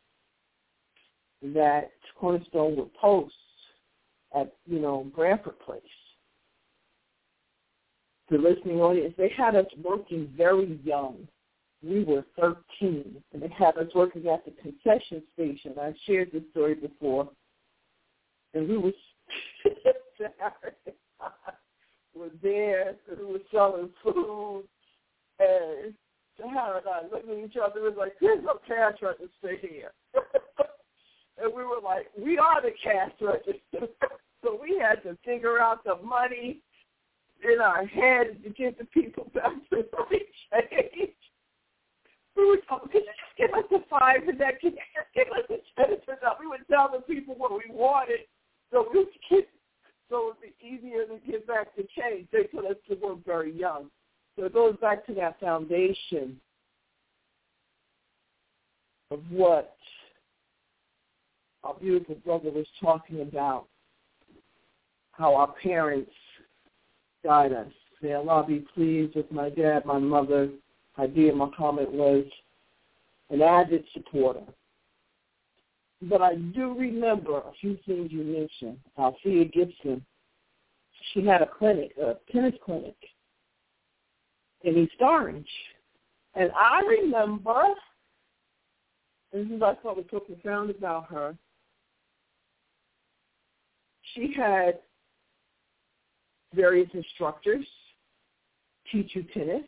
that Cornerstone would post at, you know, Bradford Place. The listening audience, they had us working very young. We were thirteen, and they had us working at the concession station. I shared this story before. And we were, were there, and we were selling food, and Sahara and I looked at each other and was like, there's no cash register here. And we were like, we are the cash register. So we had to figure out the money in our heads to get the people back to the change. We would tell them, can you just give us the five and that? Can you just give us the ten? We would tell the people what we wanted so we would get, so it would be easier to get back to change. They told us to work very young. So it goes back to that foundation of what our beautiful brother was talking about, how our parents guide us. May Allah be pleased with my dad, my mother. Hadia Muhammad was an avid supporter. But I do remember a few things you mentioned. Althea Gibson, she had a clinic, a tennis clinic in East Orange. And I remember, this is what I thought was so profound about her, she had various instructors teach you tennis.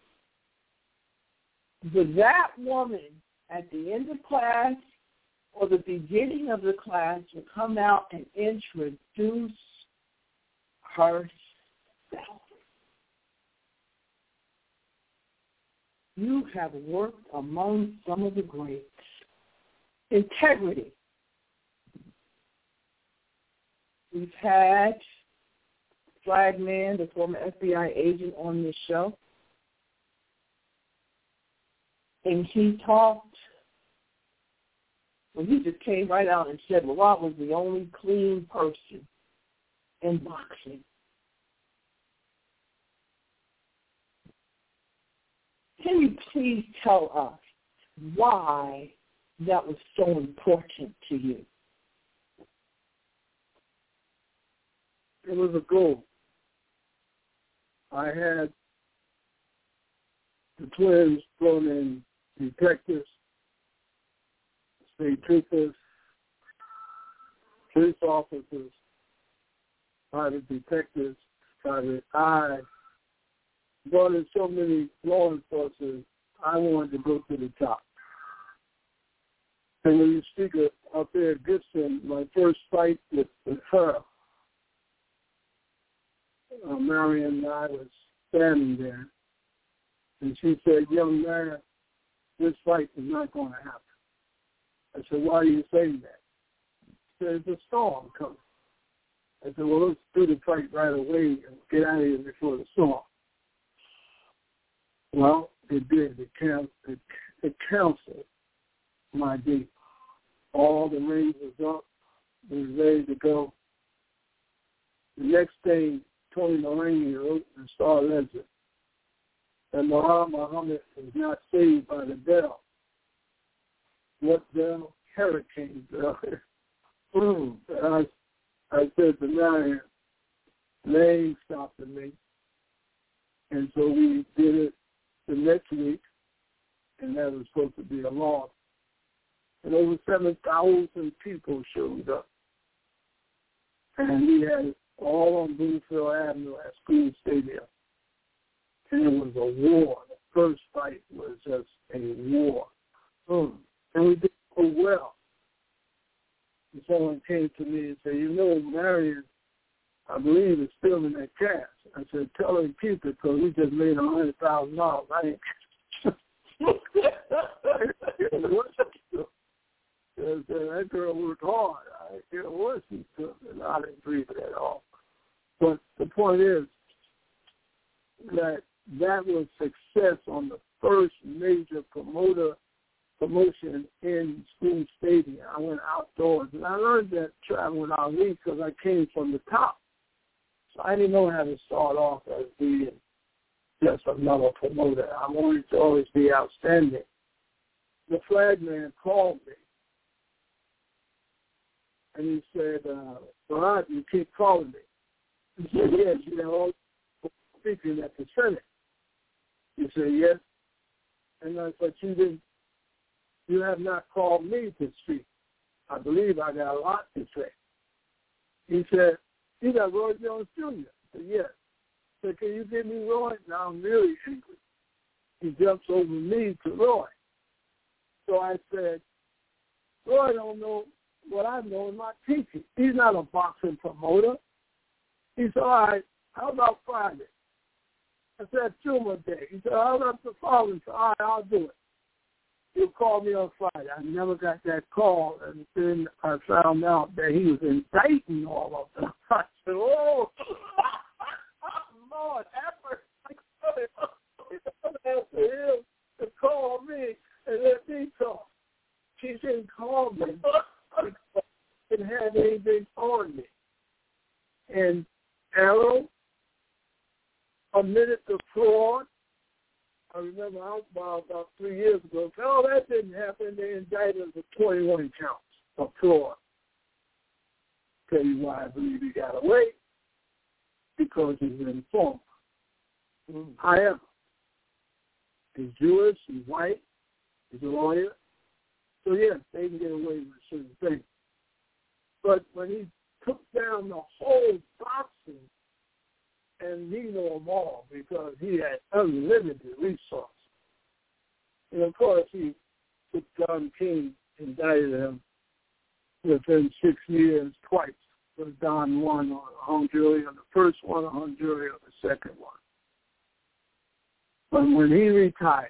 But that woman, at the end of class or the beginning of the class, would come out and introduce herself. You have worked among some of the greats. Integrity. We've had Flagman, the former F B I agent, on this show. And he talked, well, he just came right out and said, well, I was the only clean person in boxing. Can you please tell us why that was so important to you? It was a goal. I had the twins thrown in detectives, state troopers, police officers, private detectives, private eye. Brought in so many law enforcement, I wanted to go to the top. And when you speak of up there at Gibson, my first fight with, with her, uh, Marion and I was standing there, and she said, young man, this fight is not going to happen. I said, why are you saying that? She said, there's a storm coming. I said, well, let's do the fight right away and get out of here before the storm. Well, it did. It, can- it, it canceled my date. All the rings was up. We was ready to go. The next day, Tony Mulaney wrote in Star Ledger that Muhammad Muhammad is not saved by the bell. What bell? Hurricane bell. mm. I, I said to Marion, they ain't stopping me. And so we did it the next week, and that was supposed to be a loss. And over seven thousand people showed up. And we had all on Bluefield Avenue at School Stadium. And it was a war. The first fight was just a war. Mm. And we did so well. And someone came to me and said, you know, Marion, I believe, is still in that cast. I said, tell her to keep it because we just made one hundred thousand dollars. I ain't that girl worked hard. I didn't care what she took, and I didn't agree with it at all. But the point is that that was success on the first major promoter promotion in School Stadium. I went outdoors, and I learned that traveling with Ali because I came from the top. So I didn't know how to start off as being just another promoter. I wanted to always be outstanding. The flag man called me, and he said, uh, Farad, you keep calling me. He said, yes, you know, speaking at the Senate. He said, yes. And I said, you didn't, you have not called me to speak. I believe I got a lot to say. He said, you got Roy Jones Junior I said, yes. He said, can you give me Roy? Now I'm really angry. He jumps over me to Roy. So I said, Roy don't know what I know in my teaching. He's not a boxing promoter. He said, all right, how about Friday? I said, Tumor Day. He said, how about the following? All right, I'll do it. He'll call me on Friday. I never got that call, and then I found out that he was indicting all of them. I said, oh, Lord, effort. I asked him to call me and let me talk. She didn't call me. She didn't have anything on me. And Arrow admitted the fraud. I remember Outbound about three years ago. Oh, that didn't happen. They indicted him for twenty-one counts of fraud. Tell you why I believe he got away. Because he's an informer. Mm-hmm. However, he's Jewish, he's white, he's a lawyer. So, yes, they can get away with certain things. But when he took down the whole boxing, and he knew them all because he had unlimited resources. And, of course, he took Don King, indicted him within six years twice. So Don won on a hung jury on the first one, a hung jury on the second one. But when he retired,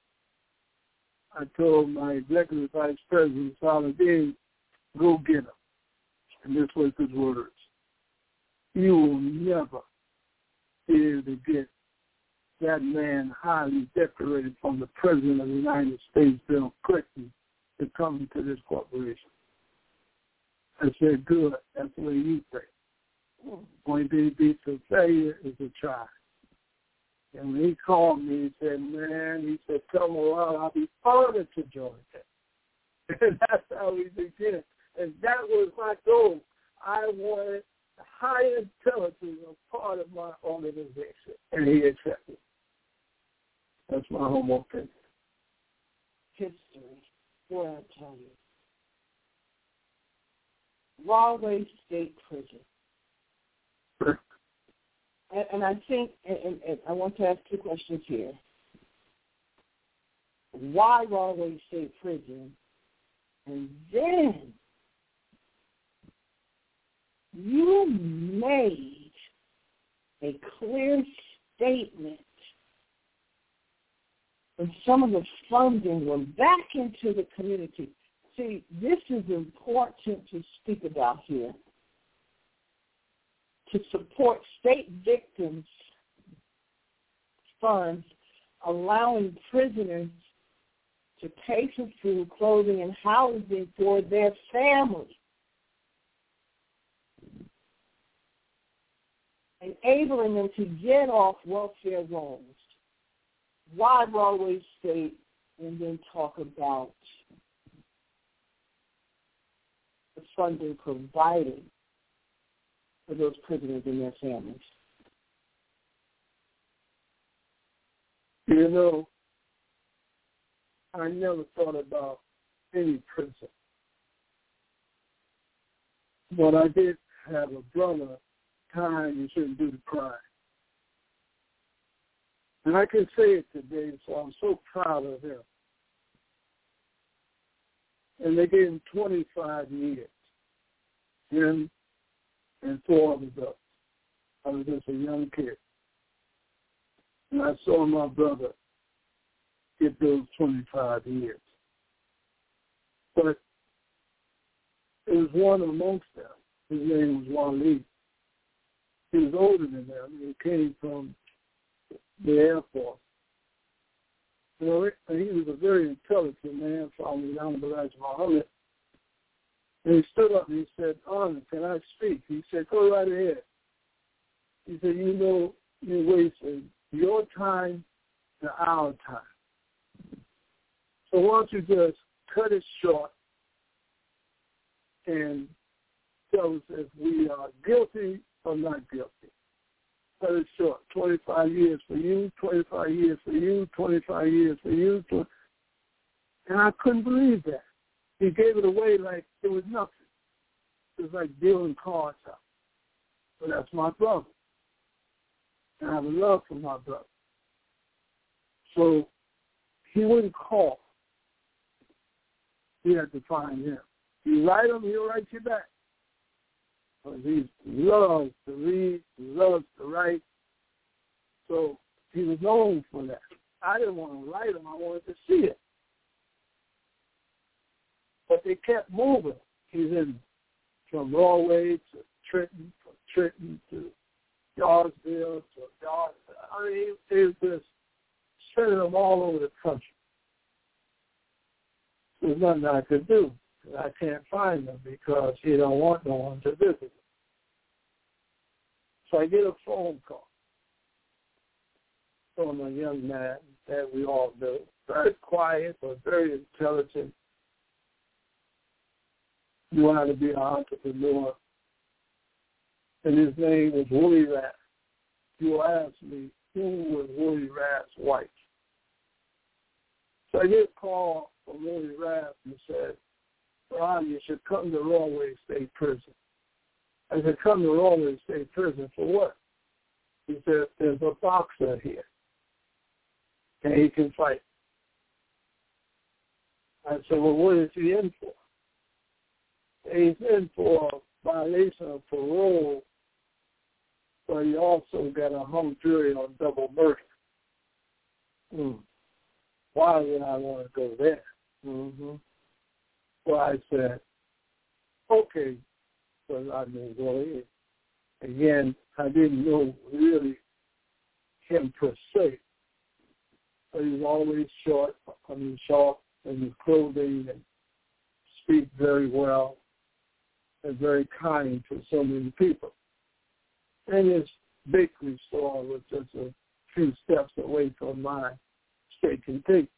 I told my executive vice president, Saladin, go get him. And this was his words. You will never be able to get that man highly decorated from the President of the United States, Bill Clinton, to come into this corporation. I said, good. That's the way you think. Only thing beats a failure is a try. And when he called me, he said, man, he said, tell me, well, I'll be honored to join him. And that's how we began. And that was my goal. I wanted the high intelligence of part of my organization. And he accepted. That's my homework. History. Boy, I tell you. Rahway State Prison. and, and I think, and, and I want to ask two questions here. Why Rahway State Prison? And then you made a clear statement and some of the funding went back into the community. See, this is important to speak about here. To support state victims funds, allowing prisoners to pay for food, clothing, and housing for their family. Enabling them to get off welfare rolls. Why Rahway State? And then talk about the funding provided for those prisoners and their families. You know, I never thought about any prison. But I did have a brother time you shouldn't do the crime. And I can say it today, so I'm so proud of him. And they gave him twenty-five years, him and four of us. I was just a young kid. And I saw my brother get those twenty-five years. But there was one amongst them. His name was Waleed. He was older than them. He came from the Air Force. You know, he was a very intelligent man, following down Elijah Muhammad. And he stood up and he said, Honor, can I speak? He said, go right ahead. He said, you know, you're wasting your time and our time. So why don't you just cut it short and tell us if we are guilty or not guilty. Cut it short. twenty-five years for you, twenty-five years for you, twenty-five years for you. And I couldn't believe that. He gave it away like it was nothing. It was like dealing cards out. But that's my brother. And I have a love for my brother. So he wouldn't call. He had to find him. You write him, he'll write you back. But he loves to read, he loves to write. So he was known for that. I didn't want to write him, I wanted to see it. But they kept moving. He's in from Broadway to Trenton, from Trenton to Yardsville to Yard. I mean, he was just sending them all over the country. There's nothing I could do. I can't find them because he don't want no one to visit him. So I get a phone call from a young man that we all knew, very quiet but very intelligent. He wanted to be an entrepreneur. And his name was Willie Rath. You asked me, who was Willie Rath's wife? So I get a call from Willie Rath and said, Ron, you should come to Rahway State Prison. I said, come to Rahway State Prison for what? He said, there's a boxer here, and he can fight. I said, well, what is he in for? He's in for violation of parole, but he also got a hung jury on double murder. Mm. Why would I want to go there? Mm-hmm. So I said, okay, because I knew Willie. Again, I didn't know really him per se, but he was always short, I mean, short in his clothing and speak very well and very kind to so many people. And his bakery store was just a few steps away from my steak and cake.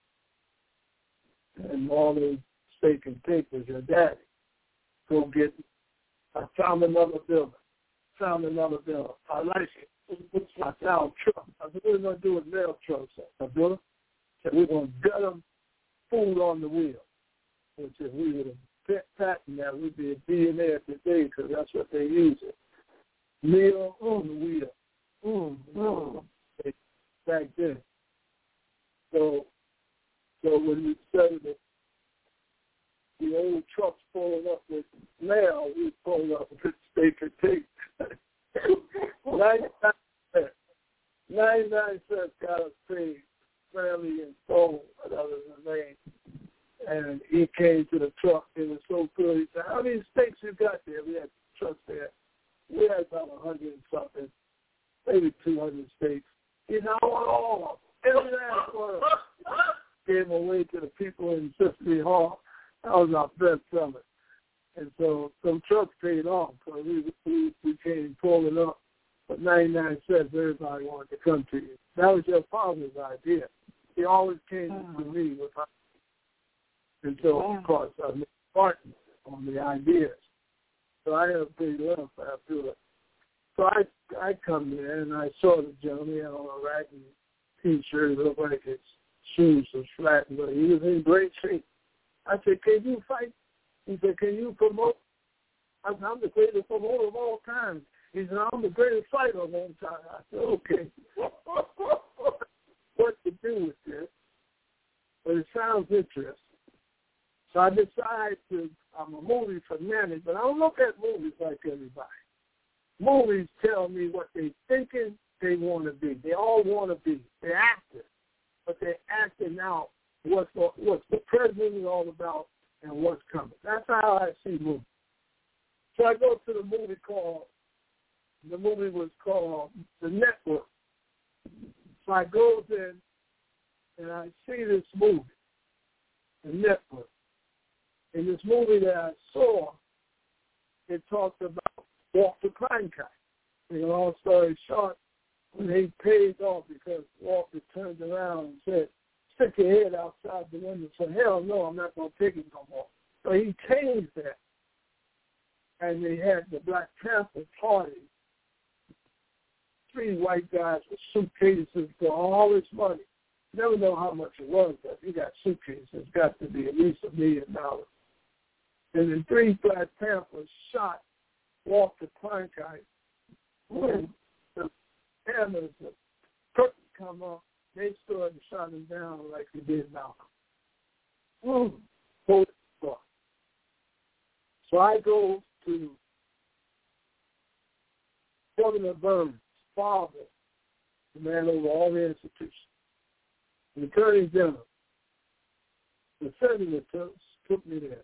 And all those steak and cake was your daddy. Go get it. I found another building. Found another building. I like it. I found trucks. I said, what are we going to do with mail trucks? I said, said, we're going to gut them food on the wheel. Which if we would have patented that, we'd be a billionaire today because that's what they use it. Meal on the wheel. Mm, mm. Back then. So, so when we started it, the old trucks pulling up with mail, we pulled up with steak and cake. ninety-nine cents got us paid fairly in full, that was his name. And he came to the truck. It was so good. He said, how many steaks you got there? We had trucks there. We had about a hundred and something, maybe two hundred steaks. He said, I want all of them. Every last one of them. Gave them away to the people in Symphony Hall. That was our best seller. And so some trucks paid off. So we, we, we came pulling up. But ninety-nine cents, everybody wanted to come to you. That was your father's idea. He always came wow. to me with us. And so, wow. of course, I made a partner on the ideas. So I had a big love for Abdullah. So I I come there, and I saw the gentleman. He had on a raggedy T-shirt. It looked like his shoes were flat, but he was in great shape. I said, can you fight? He said, can you promote? I said, I'm the greatest promoter of all time. He said, I'm the greatest fighter of all time. I said, okay. What to do with this? But it sounds interesting. So I decided to, I'm a movie fanatic, but I don't look at movies like everybody. Movies tell me what they're thinking they want to be. They all want to be. They're actors, but they're acting out what's the, what's the present is all about and what's coming. That's how I see movies. So I go to the movie called, the movie was called The Network. So I go in and I see this movie, The Network. In this movie that I saw, it talked about Walter Cronkite. You know, long story short, when he paid off because Walter turned around and said, stick your head outside the window. So hell no, I'm not going to take it no more. So he changed that. And they had the Black Panther Party. Three white guys with suitcases for all this money. Never know how much it was, but if you got suitcases, it's got to be at least a million dollars. And then three Black Panthers shot Walter Cronkite. When the cameras, the curtain come up, they stood and shot him down like they did Malcolm. Mm. So I go to Governor Burns' father, the man over all the institutions, the Attorney General, the Senator took, took me there.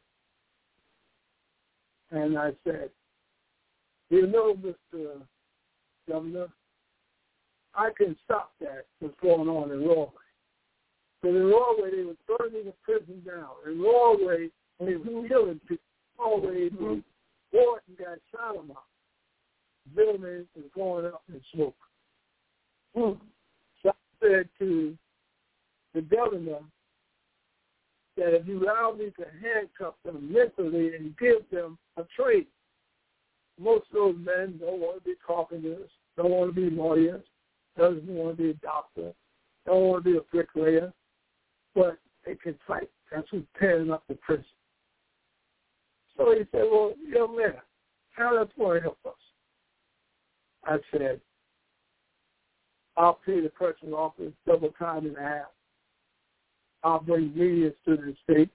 And I said, you know, Mister Governor, I can stop that what's going on in Rahway. So in Rahway, they were burning the prison down. In Rahway, they were killing people. Rahway, mm-hmm. Wharton got shot him up. Buildings was going up in smoke. Mm. So I said to the governor that if you allow me to handcuff them mentally and give them a trade, most of those men don't want to be carpenters, don't want to be lawyers, doesn't want to be a doctor, don't want to be a bricklayer, but they can fight. That's who's tearing up the prison. So he said, well, young man, how that's going to help us? I said, I'll pay the person office double time and a half. I'll bring millions to the state.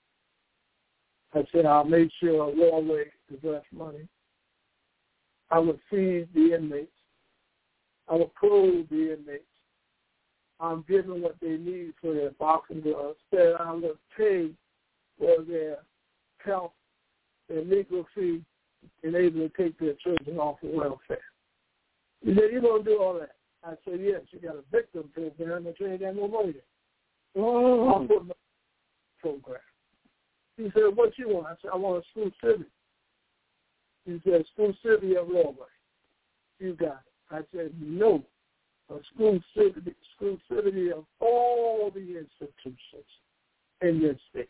I said, I'll make sure Rahway is less money. I would feed the inmates. I would clothe the inmates. I'm giving what they need for their boxing gloves. That I would pay for their health, their legal fee, and able to take their children off of welfare. He said, you're going to do all that? I said, yes, you got a victim program, but you ain't got no money there. Oh, I'll put my program. He said, what you want? I said, I want exclusivity. He said, exclusivity of Rahway. You got it. I said, no. Exclusivity, exclusivity of all the institutions in this state.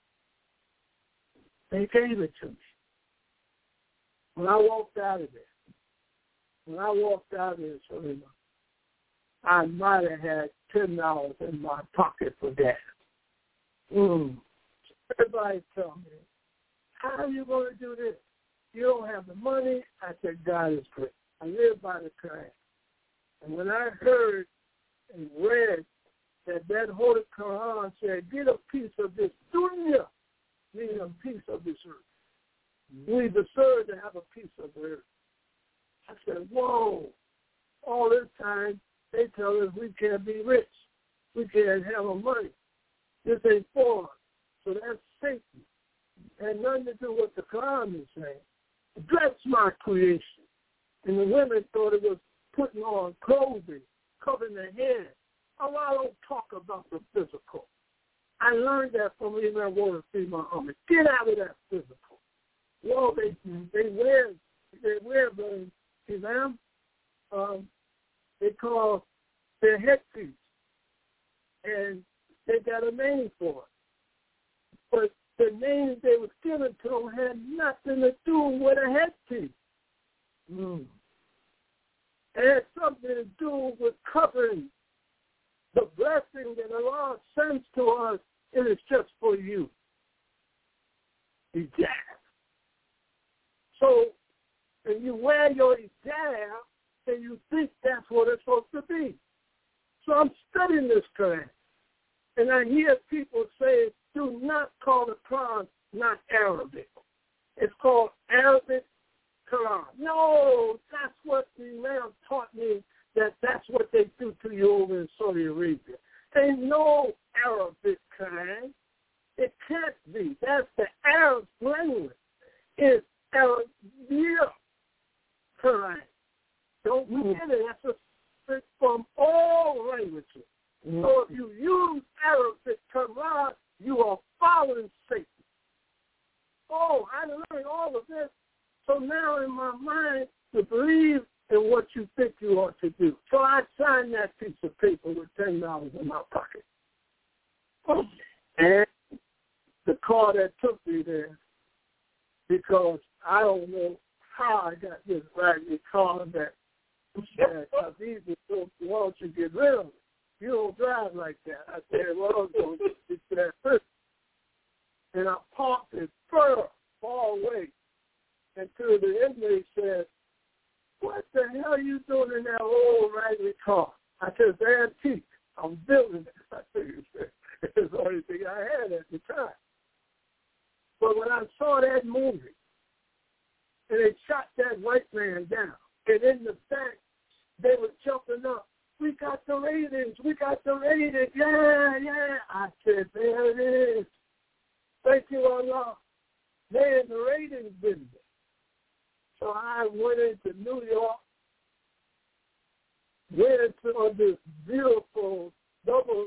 They gave it to me. When I walked out of there, when I walked out of there, so I might have had ten dollars in my pocket for gas. Mm. Everybody tell me, how are you going to do this? You don't have the money. I said, God is great. I live by the Quran. And when I heard and read that that Holy Quran said, get a piece of this dunya, meaning a piece of this earth. We deserve to have a piece of the earth. I said, whoa, all this time they tell us we can't be rich. We can't have no money. This ain't for us. So that's Satan. It had nothing to do with what the Quran is saying. That's my creation. And the women thought it was putting on clothing, covering their head. Oh, I don't talk about the physical. I learned that from Imam Warren Female Army. Get out of that physical. Well, they they wear they wear the Imam. Um, they call their headpiece, and they got a name for it. But the names they were given to them had nothing to do with a headpiece. Mm. It had something to do with covering the blessing that Allah sends to us. It is just for you. Yeah. So and you wear your hijab, and you think that's what it's supposed to be. So I'm studying this Quran, and I hear people say, do not call the Quran not Arabic. It's called Arabic Quran. No, that's what the Imam taught me, that that's what they do to you over in Saudi Arabia. Ain't no Arabic Quran. It can't be. That's the Arab language. It's Arabic Quran. Don't forget it. That's a it's from all languages. Mm-hmm. So if you use Arabic Quran, you are following Satan. Oh, I learned all of this. So now in my mind, to believe in what you think you ought to do. So I signed that piece of paper with ten dollars in my pocket. And the car that took me there, because I don't know how I got this raggedy car that uh, these people, why don't you get rid of it? You don't drive like that. I said, well, I'm going to get to that person. And I parked it far, far away until the inmate said, what the hell are you doing in that old raggedy car? I said, it's antique. I'm building it. I figured it's the only thing I had at the time. But when I saw that movie, and they shot that white man down, and in the back, they were jumping up. We got the ratings. We got the ratings. Yeah, yeah. I said, there it is. Thank you, Allah. They're in the ratings business. So I went into New York, went into on this beautiful double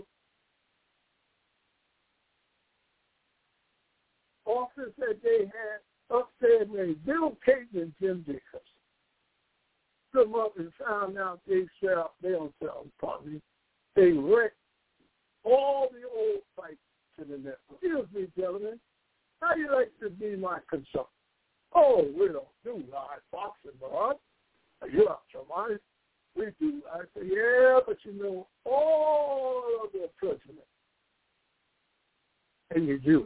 office that they had upstairs named Bill Caton and Jim Jacobs. Come up and found out they sell, they don't sell property. They rent all the old fights to the network. Excuse me, gentlemen. How do you like to be my consultant? Oh, we don't do live boxing, bud. You out your mind? We do. I say, yeah, but you know all of the president. And you're Jewish.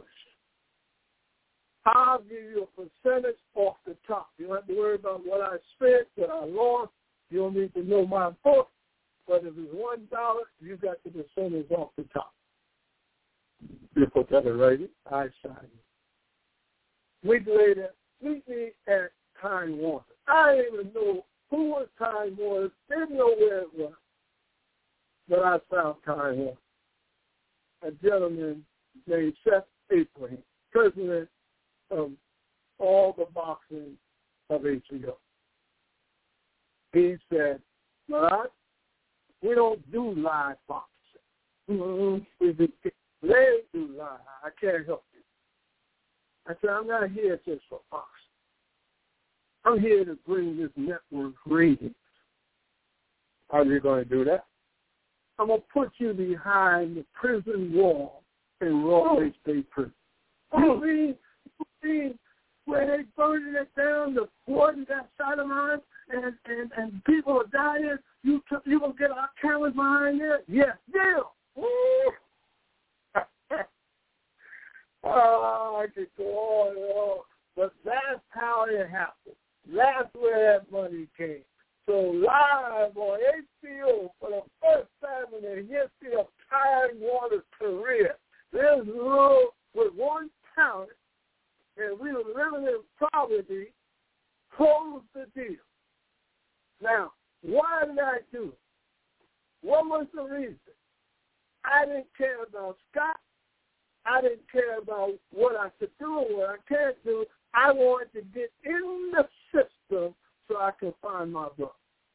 I'll give you a percentage off the top. You don't have to worry about what I spent, what I lost. You don't need to know my book. But if it's one dollar, you got the percentage off the top. You put that in writing. I sign it. We later, meet me at Time Warner. I didn't even know who was Time Warner. Didn't know where it was. But I found Time Warner. A gentleman named Seth Abraham, president of all the boxing of H B O. He said, Rod, we don't do live boxing. Mm-hmm. We do, they do live. I can't help you. I said, I'm not here just for boxing. I'm here to bring this network ratings. How are you going to do that? I'm going to put you behind the prison wall in Raw Bay State Prison. You mean, see where they burning it down, the flood that side of mine, and, and, and people are dying, you t- you gonna get our cameras behind there? Yes, deal. Oh, I could go on and on. But that's how it happened. That's where that money came. So live on H B O for the first time in the history of Time Warner's career, this little with one talent, and we were living in poverty, closed the deal. Now, why did I do it? What was the reason? I didn't care about Scott. I didn't care about what I could do or what I can't do. I wanted to get in the system so I could find my brother.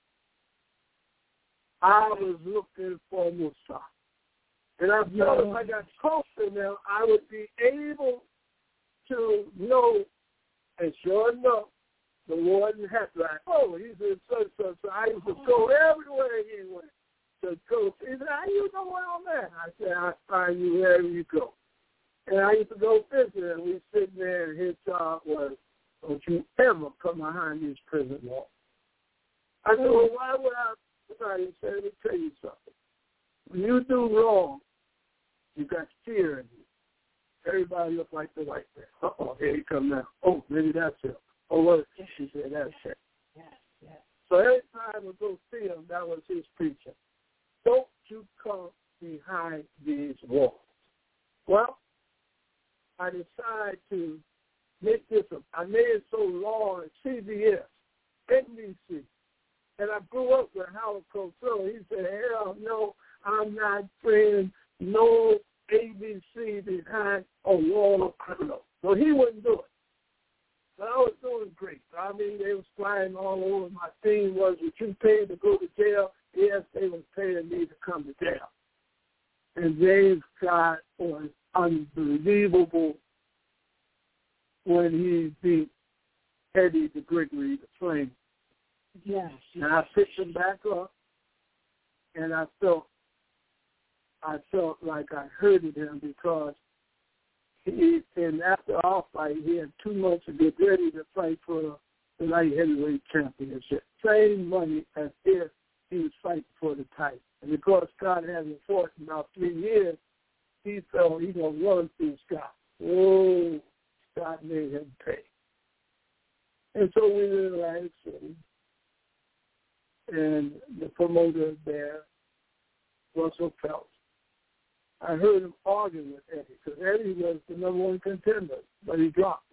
I was looking for Musa. And I felt if I got close to them, I would be able to know. And sure enough, the warden had like, oh, he's in such such. So I used to go everywhere he went to go. He said, how you know where I'm at? I said, I find you wherever you go. And I used to go visit, and we sitting there, and his job was, don't you ever come behind these prison walls. I said, well, why would I? Somebody said, let me tell you something. When you do wrong, you got fear in you. Everybody look like the white man. Uh-oh, here he come now. Oh, maybe that's him. Oh, what? She said, that's it. Yes, yes. So every time I would go see him, that was his preaching. Don't you come behind these walls. Well, I decided to make this, a, I made it so long at C B S, N B C. And I grew up with Howard Cosell. He said, hell no, I'm not praying no A B C behind a wall of criminals. So he wouldn't do it. But I was doing great. I mean, they was flying all over. My thing was, would you pay to go to jail? Yes, they was paying me to come to jail. And James Scott was unbelievable when he beat Eddie the Gregory, the Flame. Yes. And I picked him back up, and I felt, I felt like I hurted him because he, and after our fight, he had two months to get ready to fight for the light heavyweight championship. Same money as if he was fighting for the title. And because Scott hasn't fought in about three years, he felt he going to run through Scott. Oh, Scott made him pay. And so we were in Atlantic City, and the promoter there, Russell Phelps, I heard him arguing with Eddie, because Eddie was the number one contender, but he dropped.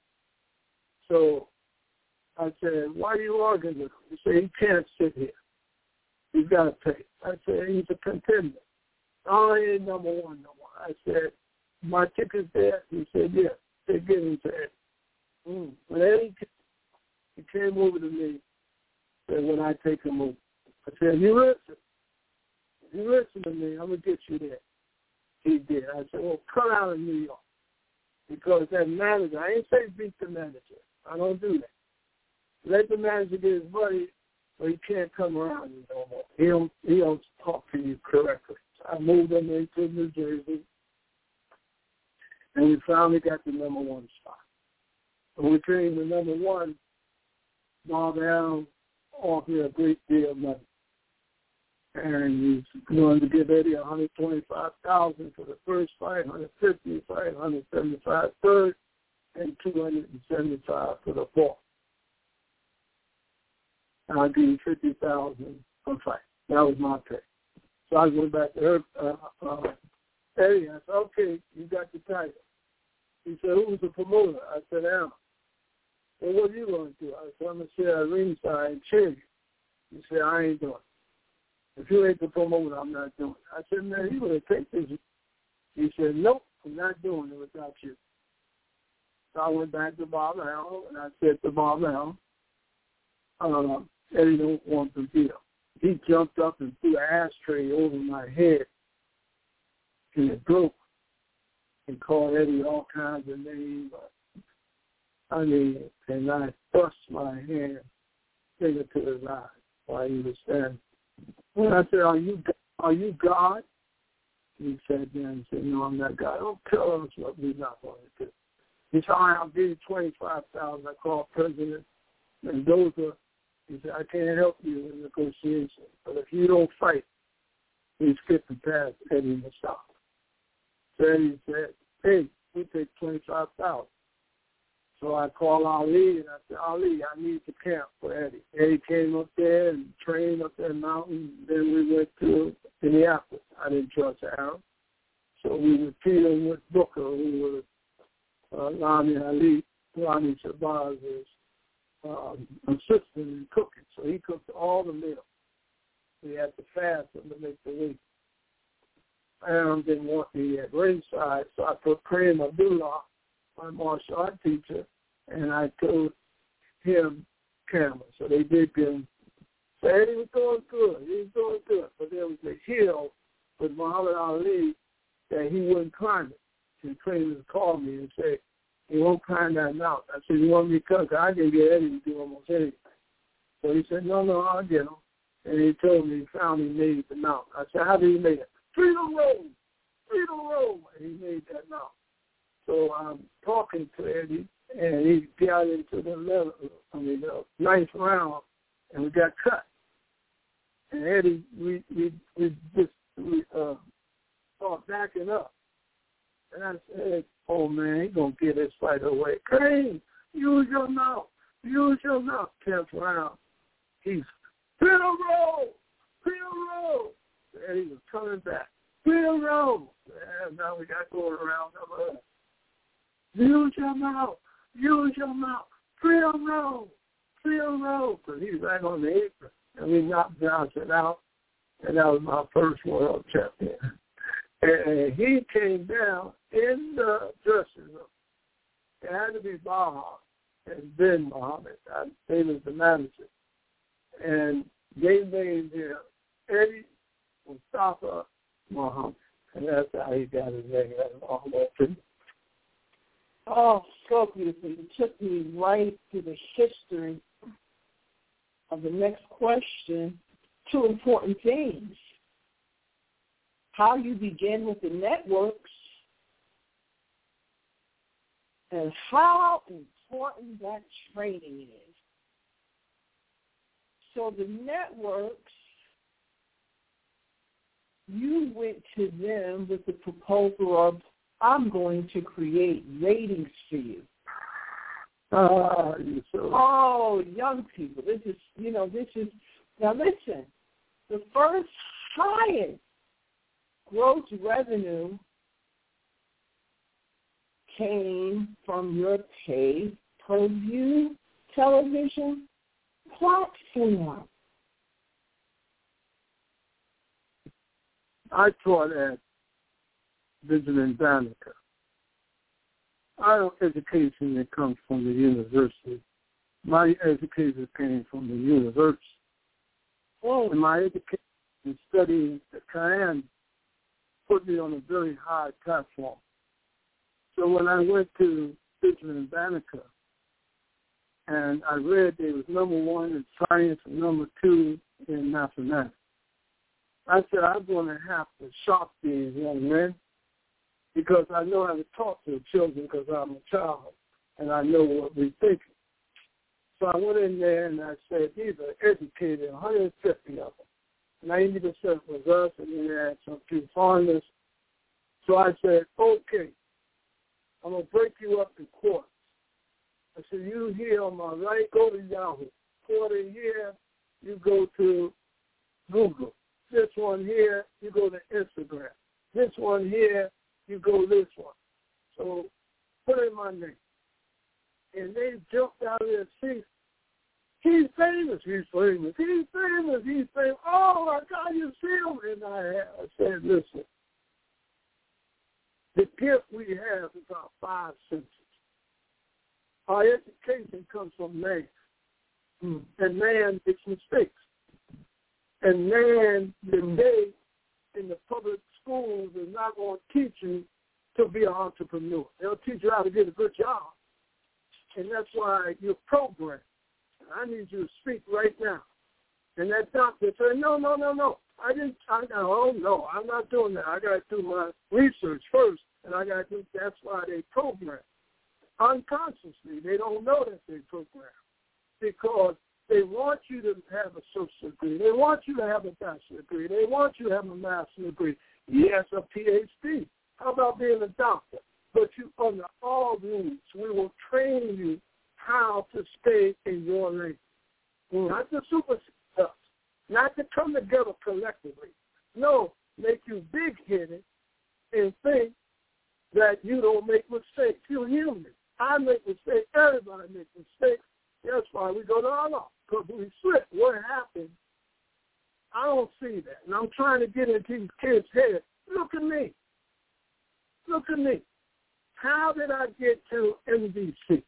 So I said, why are you arguing with him? He said, he can't sit here. He's got to pay. I said, he's a contender. Oh, he ain't number one no more. I said, my ticket's there? He said, yeah. They get him to Eddie. Mm. When Eddie he came over to me, said, when I take him over, I said, you listen. If you listen to me, I'm going to get you there. He did. I said, well, come out of New York. Because that manager, I ain't say beat the manager. I don't do that. Let the manager get his money, but he can't come around you no more. He don't, he don't talk to you correctly. So I moved him into New Jersey, and we finally got the number one spot. When we came to number one, Bob Allen offered me a great deal of money. And he's going to give Eddie one hundred twenty-five thousand dollars for the first fight, one hundred fifty thousand dollars fight, one hundred seventy-five thousand dollars third, and two hundred seventy-five thousand dollars for the fourth. And I'll give you fifty thousand dollars per fight. That was my pick. So I went back to her, uh, uh, Eddie. I said, okay, you got the title. He said, who's the promoter? I said, Al. Well, what are you going to do? I said, I'm going to sit at ringside and cheer you. He said, I ain't doing it. If you ain't the promoter, I'm not doing it. I said, man, you going to take this. He said, nope, I'm not doing it without you. So I went back to Bob Allen, and I said to Bob Allen, uh, Eddie don't want the deal. He jumped up and threw an ashtray over my head, and it broke, and called Eddie all kinds of names. I mean, and I thrust my hand finger to his eye while he was standing. When I said, are you are you God? He said, yeah. He said, no, I'm not God. Don't tell us what we're not going to do. He said, all right, I'll give you twenty-five thousand dollars. I called President Mendoza. He said, I can't help you in negotiations, but if you don't fight, he's skipping past Eddie Mustafa. So Eddie said, hey, we take twenty-five thousand dollars. So I called Ali, and I said, Ali, I need to camp for Eddie. Eddie came up there and trained up that mountain. Then we went to Minneapolis. I didn't trust Aaron. So we were teaming with Booker, who was uh, Rami Ali, Rami Shabaz's um, assistant in cooking. So he cooked all the meals. We had to fast him to make the weight. Aaron didn't want me at ringside, so I put Kareem Abdullah, my martial art teacher, and I told him camera. So they did him. So Eddie was doing good. He was doing good. But there was a hill with Muhammad Ali that he wouldn't climb it. And trainers called me and said, he won't climb that mountain. I said, you want me to come? I can get Eddie to do almost anything. So he said, no, no, I'll get him. And he told me he found he made the mountain. I said, how did he make it? Freedom Road. Freedom Road. And he made that mountain. So I'm talking to Eddie, and he got into the eleventh, I mean, the ninth round, and we got cut. And Eddie, we we we just we uh start backing up, and I said, "Oh man, he gonna get his fight away. Crane, use your mouth, use your mouth. Tenth round, he's Bill Rowe, Bill Rowe, and he was coming back. Bill Rowe, and now we got going around the other. Use your mouth, use your mouth. Bill Rowe, Bill Rowe, because he's right on the apron, and we knocked Johnson out, and that was my first world champion. And he came down in the dressing room. It had to be Baha and Ben Muhammad. They was the manager. And they named him Eddie Mustafa Muhammad. And that's how he got his name. Oh, so beautiful. You took me right to the history of the next question. Two important things. How you begin with the networks and how important that training is. So the networks, you went to them with the proposal of, I'm going to create ratings for you. Uh, you so oh, young people, this is, you know, this is, now listen, the first highest gross revenue came from your pay-per-view television platform. I taught at Benjamin Banneker. Our education that comes from the university. My education came from the university. Oh. And my education in studying the Quran put me on a very high platform. So when I went to Benjamin Banneker and I read they was number one in science and number two in mathematics, I said, I'm going to have to shock these young men because I know how to talk to the children because I'm a child and I know what we're thinking. So I went in there and I said, these are educated, one hundred fifty of them. ninety percent was us, and then they had some few foreigners. So I said, okay, I'm going to break you up in quarters. I said, you here on my right, go to Yahoo. Quarter here, you go to Google. This one here, you go to Instagram. This one here, you go this one. So put in my name. And they jumped out of their seats. He's famous. He's famous. He's famous. He's famous. Oh, my God, you see him? And I, I said, listen, the gift we have is our five senses. Our education comes from man. Mm. And man makes mistakes. And man today in the public schools is not going to teach you to be an entrepreneur. They'll teach you how to get a good job. And that's why you're programmed. I need you to speak right now. And that doctor said, no, no, no, no. I didn't, I oh, no, I'm not doing that. I got to do my research first, and I got to do, that's why they program. Unconsciously, they don't know that they program because they want you to have a social degree. They want you to have a bachelor degree. They want you to have a master's degree. Yes, a P H D. How about being a doctor? But you, under all rules, we will train you how to stay in your lane. Mm. Not to super stuff, not to come together collectively. No, make you big-headed and think that you don't make mistakes. You're human. I make mistakes. Everybody makes mistakes. That's why we go to Allah. Because we slip. What happened? I don't see that. And I'm trying to get into these kids' heads. Look at me. Look at me. How did I get to N B C?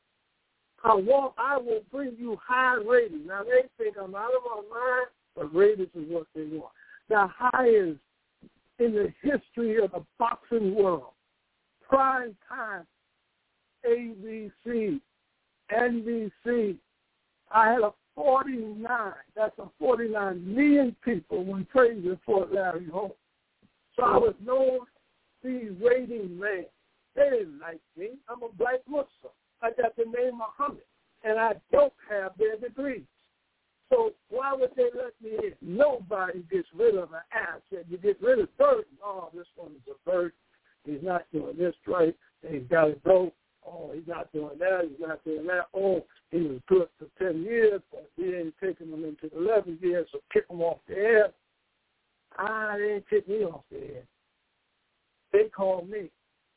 I want, I will bring you high ratings. Now, they think I'm out of my mind, but ratings is what they want. The highest in the history of the boxing world. Prime time, A B C, N B C. I had a forty-nine, that's a forty-nine million people when praising Fort Larry Holmes. So I was known these rating men. They didn't like me. I'm a black Muslim. I got the name Muhammad, and I don't have their degrees. So why would they let me in? Nobody gets rid of an asset. You get rid of burden. Oh, this one is a burden. He's not doing this right. He's got to go. Oh, he's not doing that. He's not doing that. Oh, he was good for ten years, but we ain't taking him into the eleven years, so kick him off the air. Ah, they ain't kick me off the air. They call me,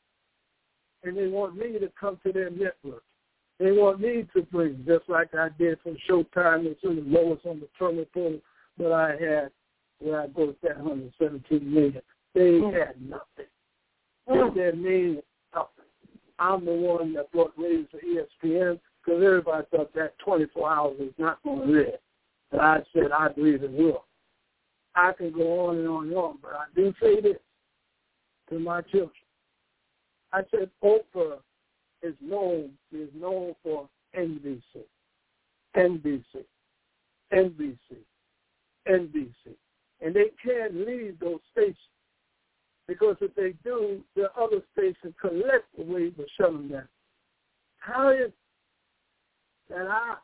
and they want me to come to their network. They want me to bring, just like I did for Showtime. It's in the lowest on the terminal pool that I had, where I broke that one hundred seventeen million. They had nothing. Mm. Their name was nothing. I'm the one that brought ratings to E S P N because everybody thought that twenty-four hours was not going to live. But I said I believe it will. I can go on and on and on, but I do say this to my children. I said Oprah is known is known for N B C, N B C, N B C, N B C, and they can't leave those stations. Because if they do, the other stations collectively will shut them down. How is that I,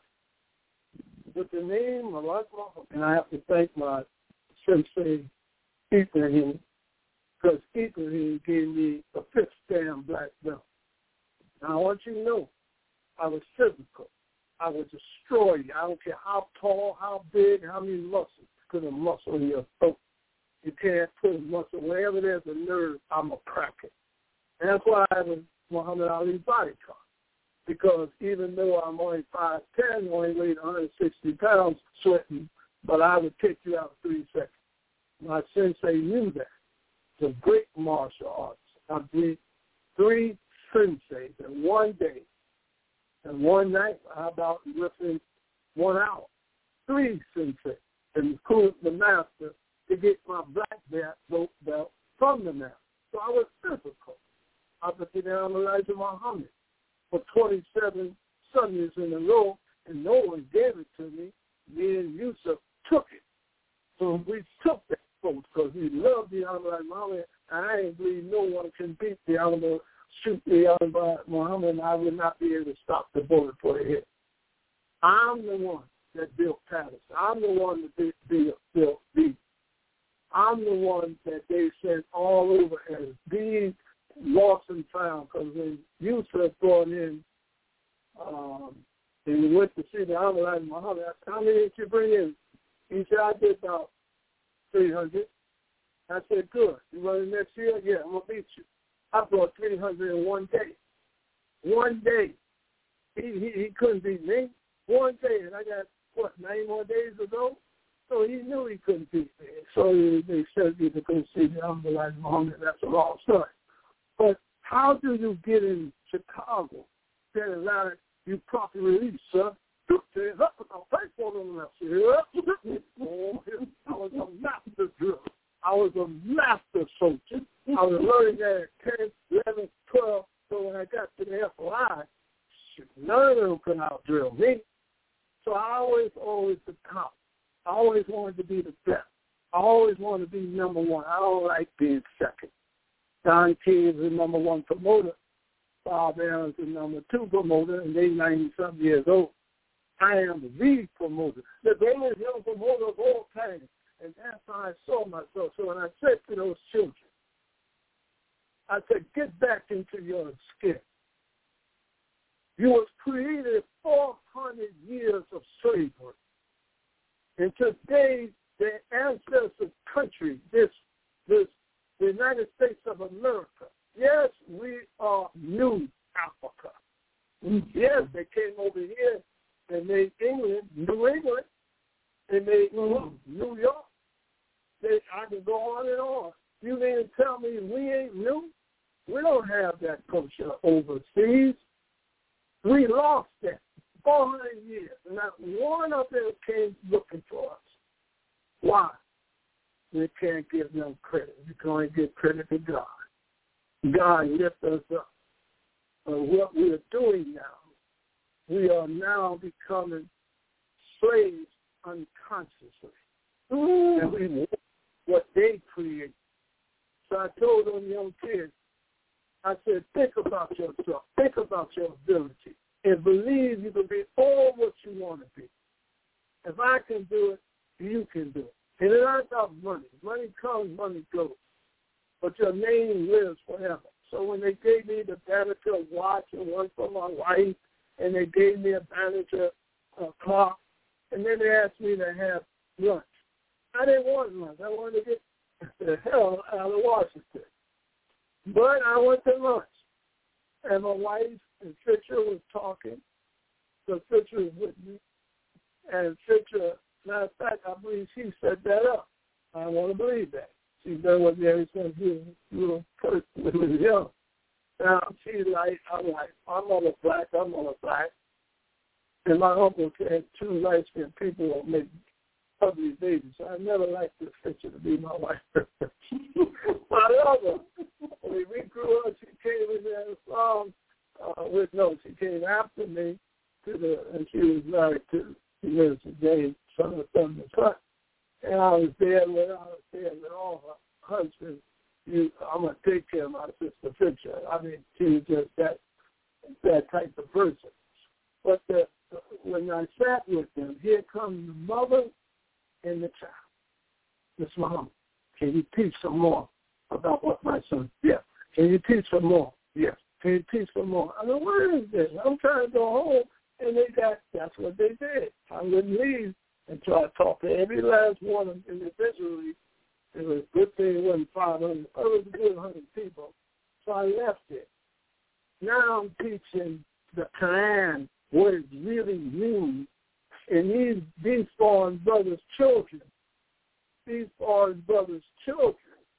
with the name of Allah, and I have to thank my sensei, Ibrahim, because Ibrahim gave me a fifth damn black belt. Now, I want you to know, I was physical. I would destroy you. I don't care how tall, how big, how many muscles. Because a muscle in your throat. You can't put a muscle. Wherever there's a nerve, I'm a cracker. And that's why I was Muhammad Ali's bodyguard. Because even though I'm only five ten, only weighed one hundred sixty pounds, sweating, but I would kick you out in three seconds. My sensei knew that. It's a great martial arts. I beat three senseis in one day. And one night, how about within one hour? Three senseis. And including the master, to get my black belt, belt from the master. So I was physical. I became Elijah Muhammad for twenty-seven Sundays in a row, and no one gave it to me. Me and Yusuf took it. So we took that, folks, because we love the Elijah Muhammad, and I ain't believe no one can beat the Elijah, shoot the Elijah Muhammad, and I would not be able to stop the bullet for the hit. I'm the one that built Patterson. I'm the one that built built Beat. I'm the one that they sent all over as being lost and found, because when Yusuf brought in, um, and we went to see the Elijah Muhammad, I said, how many did you bring in? He said, I did about three hundred. I said, good. You running next year? Yeah, I'm going to beat you. I brought three hundred in one day. One day. He, he, he couldn't beat me. One day. And I got, what, nine more days to go? So he knew he couldn't beat me. So they said me to go see the Elijah Muhammad. That's a long story. But how do you get in Chicago? That Atlanta, you properly release, sir. I was a master driller. I was a master soldier. I was learning that at ten, eleven, twelve. So when I got to the F O I, none of them could out-drill me. So I always, always the top. I always wanted to be the best. I always wanted to be number one. I don't like being second. Don King is the number one promoter. Bob Allen's the number two promoter, and they ninety-something years old. I am the lead promoter, the greatest young promoter of all time. And that's how I saw myself. So when I said to those children, I said, get back into your skin. You was created four hundred years of slavery. And today, the ancestral country, this, this, the United States of America, yes, we are New Africa. Yes, they came over here and made England, New England, and made New York. They, I can go on and on. You mean to tell me we ain't new? We don't have that culture overseas. We lost that four hundred years, and not one of them came looking for us. Why? We can't give them credit. We can only give credit to God. God lift us up. And what we are doing now, we are now becoming slaves unconsciously. Mm. And we want what they create. So I told them young kids, I said, think about yourself. Think about your ability. And believe you can be all what you want to be. If I can do it, you can do it. And it ain't about money. Money comes, money goes. But your name lives forever. So when they gave me the Banneker watch and one for my wife, and they gave me a Banneker uh, clock, and then they asked me to have lunch. I didn't want lunch. I wanted to get the hell out of Washington. But I went to lunch, and my wife and Fisher was talking. So Fisher was with me, and Fisher, matter of fact, I believe she set that up. I want to believe that. She's been with me ever since she was a little person when we was young. Now, she's like, I'm like, I'm on a black, I'm on a black. And my uncle had two light-skinned people that made ugly babies. So I never liked this picture to be my wife. However, when we grew up, she came in there um, uh, with, no, she came after me to the, and she was married to Mister James, son of Thunder Son. And I was there with, I was there with all her husbands. You, I'm going to take care of my sister Fisher. I mean, she was just that, that type of person. But the, when I sat with them, here comes the mother and the child. Miss Mom, can you teach some more about what my son did? Yeah. Can you teach some more? Yes. Can you teach some more? I mean, what is this? I'm trying to go home, and they got, that's what they did. I wouldn't leave until I talked to every last one of them individually. It was a good thing it wasn't five hundred. It was a good one hundred people. So I left it. Now I'm teaching the Quran, what it really means. And these, these foreign brothers' children, these foreign brothers' children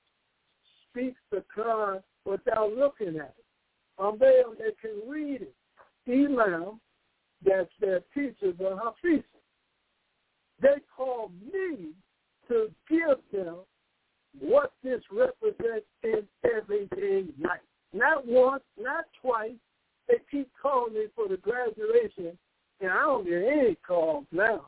speak the Quran without looking at it. Um, they, they can read it. Imam, that's their teacher, the Hafiz. They call me to give them what this represents in everyday life. Not once, not twice. They keep calling me for the graduation, and I don't get any calls now.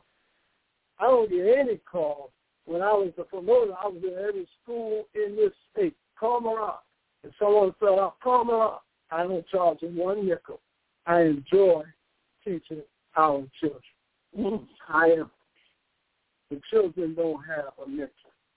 I don't get any calls. When I was a promoter, I was in every school in this state. Call me up. If someone fell out, call me up. I don't charge them one nickel. I enjoy teaching our children. I am. The children don't have a mentor.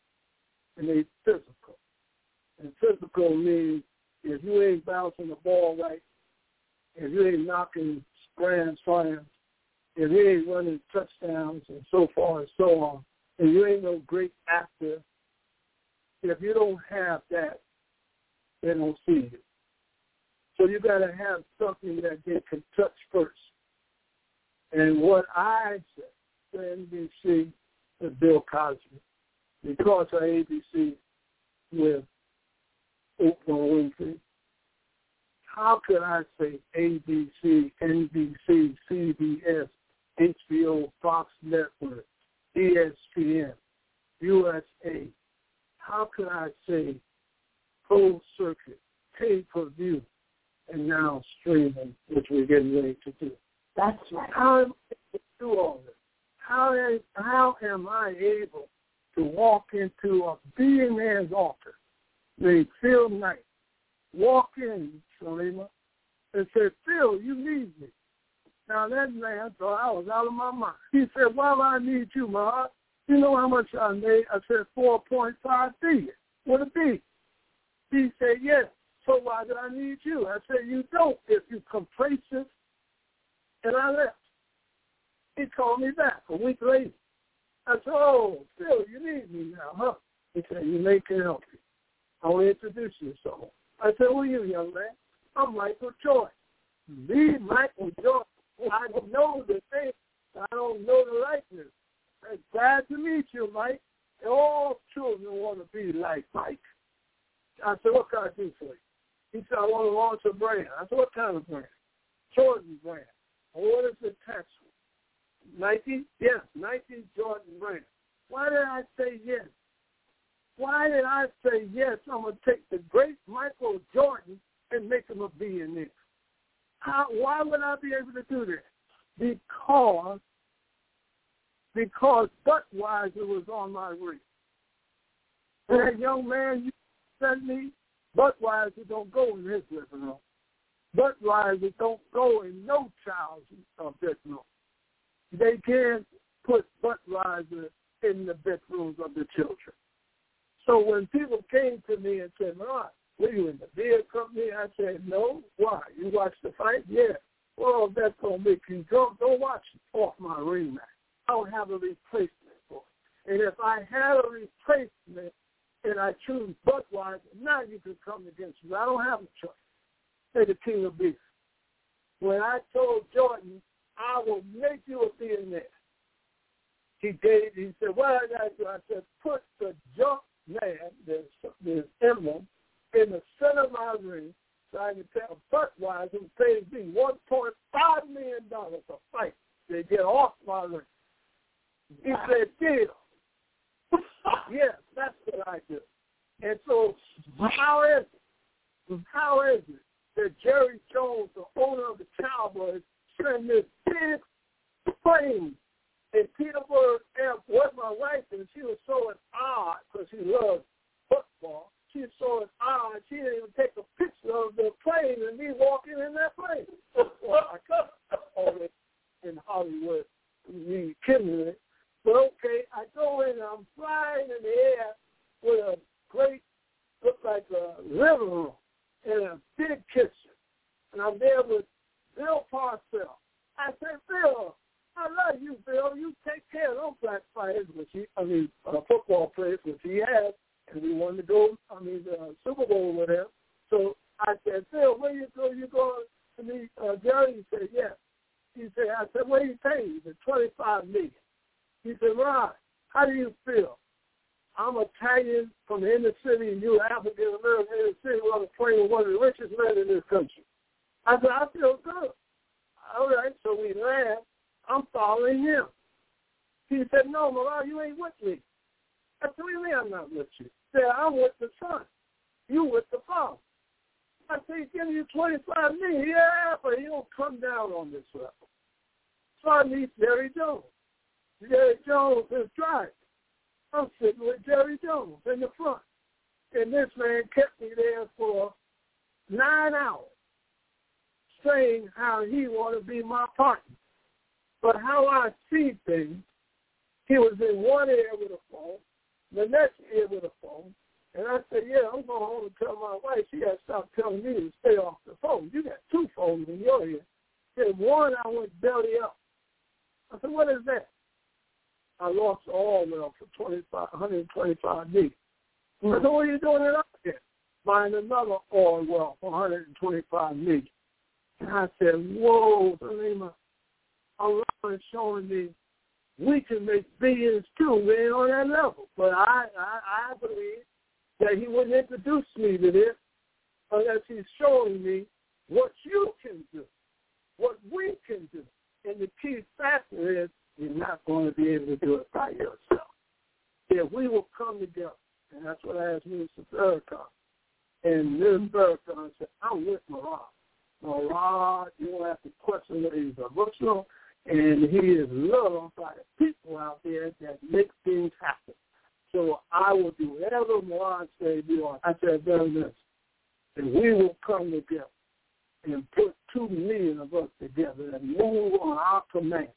And they're physical. And physical means if you ain't bouncing the ball right, if you ain't knocking grand slams, if you ain't running touchdowns and so far and so on, and you ain't no great actor, if you don't have that, they don't see you. So you got to have something that they can touch first. And what I said to N B C with Bill Cosby, because of A B C with Oprah Winfrey, how could I say A B C, N B C, C B S, H B O, Fox Network, E S P N, U S A? How could I say closed circuit, pay-per-view, and now streaming, which we're getting ready to do? That's right. How am I able to do all this? How am, how am I able to walk into a billionaire's office named Phil Knight, walk in, Salima, and say, Phil, you need me. Now, that man thought I was out of my mind. He said, why do I need you, Ma? You know how much I made? I said, four point five billion dollars. What a B. He said, yes. So why do I need you? I said, you don't if you're complacent. And I left. He called me back a week later. I said, oh, Phil, you need me now, huh? He said, you may can help you. I want to introduce you to someone. I said, who are you, young man? I'm Michael Jordan. Me, Michael Jordan. I know the thing. I don't know the likeness. I'm glad to meet you, Mike. All children want to be like Mike. I said, what can I do for you? He said, I want to launch a brand. I said, what kind of brand? Jordan brand. What is the tax? Nike? Yes, Nike Jordan brand. Why did I say yes? Why did I say yes? I'm going to take the great Michael Jordan and make him a billionaire. How, why would I be able to do that? Because, because Budweiser was on my ring. That young man you sent me, Budweiser don't go in his living room. Budweiser don't go in no child's uh, bedroom. They can't put Budweiser in the bedrooms of the children. So when people came to me and said, Mark, were you in the beer company? I said, no. Why? You watched the fight? Yeah. Well, that's going to make you drunk. Don't watch it off my ring mat. I don't have a replacement for it. And if I had a replacement and I choose Budweiser, now you can come against me. I don't have a choice. Say the king of beef. When I told Jordan, I will make you a billionaire, he gave, he said, what I got to do? I said, put the junk man, the, the emblem, in the center of my ring so I can tell Budweiser who pays me one point five million dollars a fight to get off my ring. He said, deal. Yes, that's what I do. And so how is it? How is it that Jerry Jones, the owner of the Cowboys, sent this big plane in Peterborough Airport? My wife, and she was so in awe because she loves football. She was so in awe, she didn't even take a picture of the plane and me walking in that plane. Well, I could all it in Hollywood, me kidding it. But okay, I go in, I'm flying in the air with a great, look like a living room and a big kitchen. And I'm there with Bill Parcells. I said, Bill, I love you, Bill. You take care of those black fighters, which he, I mean, uh, football players, which he has, and we wanted to go, I mean, the uh, Super Bowl with him. So I said, Bill, where you go? You going to meet uh, Jerry? He said, yes. He said, I said, what do you pay? He said, twenty-five million dollars. He said, Ron, how do you feel? I'm Italian from the inner city, and you're African American in the city. We're on the plane with one of the richest men in this country. I said, I feel good. All right, so we laughed. I'm following him. He said, no, Milan, you ain't with me. I said, what do you mean I'm not with you? He said, I'm with the son. You with the father. I said, he's giving you twenty-five million dollars. Yeah, but he don't come down on this level. So I meet Jerry Jones. Jerry Jones is driving. I'm sitting with Jerry Jones in the front. And this man kept me there for nine hours saying how he wanted to be my partner. But how I see things, he was in one ear with a phone, the next ear with a phone. And I said, yeah, I'm going home and tell my wife she got to stop telling me to stay off the phone. You got two phones in your ear. And one, I went belly up. I said, what is that? I lost all wealth for twenty-five, one hundred twenty-five million dollars. I said, what are you doing it up there? Buying another oil well for one hundred twenty-five million dollars. And I said, whoa, Salima, Allah is showing me we can make billions too, man, on that level. But I, I, I believe that he wouldn't introduce me to this unless he's showing me what you can do, what we can do. And the key factor is you're not going to be able to do it by yourself. If we will come together, and that's what I asked Mister Farrakhan. And Mister Farrakhan said, I'm with Murad. Murad, you don't have to question whether he's emotional, and he is loved by the people out there that make things happen. So I will do whatever Murad said you are. I said, very this. And we will come together and put two million of us together and move on our command.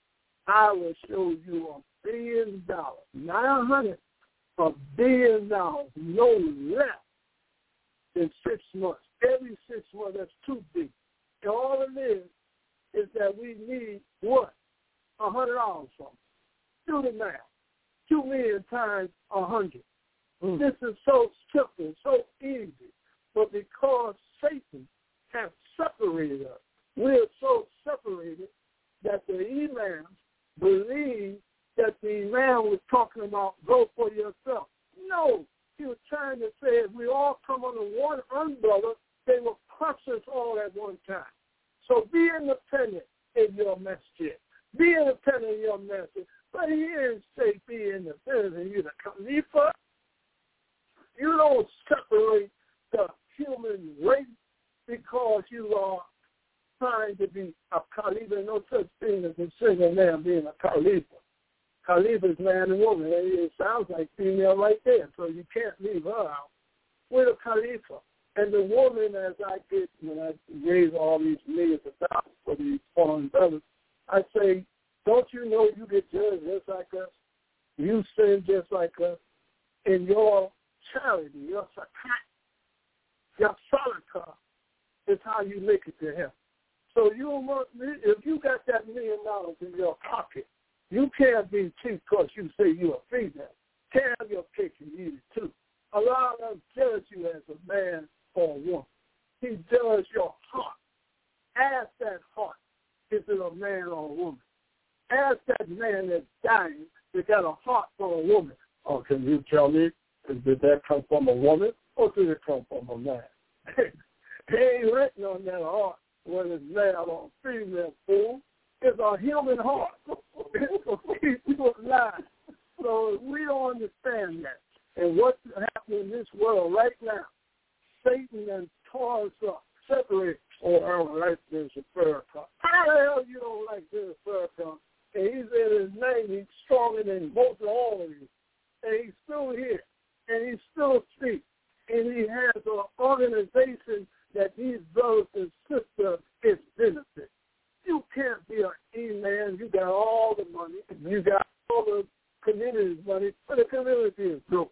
I will show you a billion dollars, not a hundred, a billion dollars, no less than six months. Every six months, that's too big. And all it is is that we need what? A hundred dollars from them. Do the math. Two million times a hundred. Mm. This is so simple, so easy. But because Satan has separated us, we are so separated that the imams believe that the imam was talking about go for yourself. No, he was trying to say if we all come under one umbrella, they will crush us all at one time. So be independent in your message. Be independent in your message. But he didn't say be independent and you're the Khalifa. You don't separate the human race because you are trying to be a Khalifa. No such thing as a single man being a Khalifa. Khalifa is man and woman. It sounds like female right there, so you can't leave her out. We're a Khalifa. And the woman, as I get, when I raise all these millions of dollars for these foreign brothers, I say, don't you know you get judged just like us? You sin just like us. In your charity, your zakat, Your sadaqah is how you make it to heaven. So you want, if you got that million dollars in your pocket, you can't be cheap because you say you're a female. Can't have your cake and eat it too. Allah doesn't judge you as a man or a woman. He judges your heart. Ask that heart, is it a man or a woman? Ask that man that's dying, that got a heart for a woman. Oh, can you tell me, did that come from a woman or did it come from a man? It ain't written on that heart whether it's male or female, fool. It's a human heart. It's a people lie. So we don't understand that. And what's happening in this world right now, Satan then tore us up, separate. Oh, I don't like this Farrakhan. How the hell you don't like this Farrakhan? And he said his name, he's stronger than most of all of you. And he's still here. And he's still speaks. And he has an organization that these brothers and sisters is benefit. You can't be an E-man. You got all the money. You got all the community's money, but the community is broke.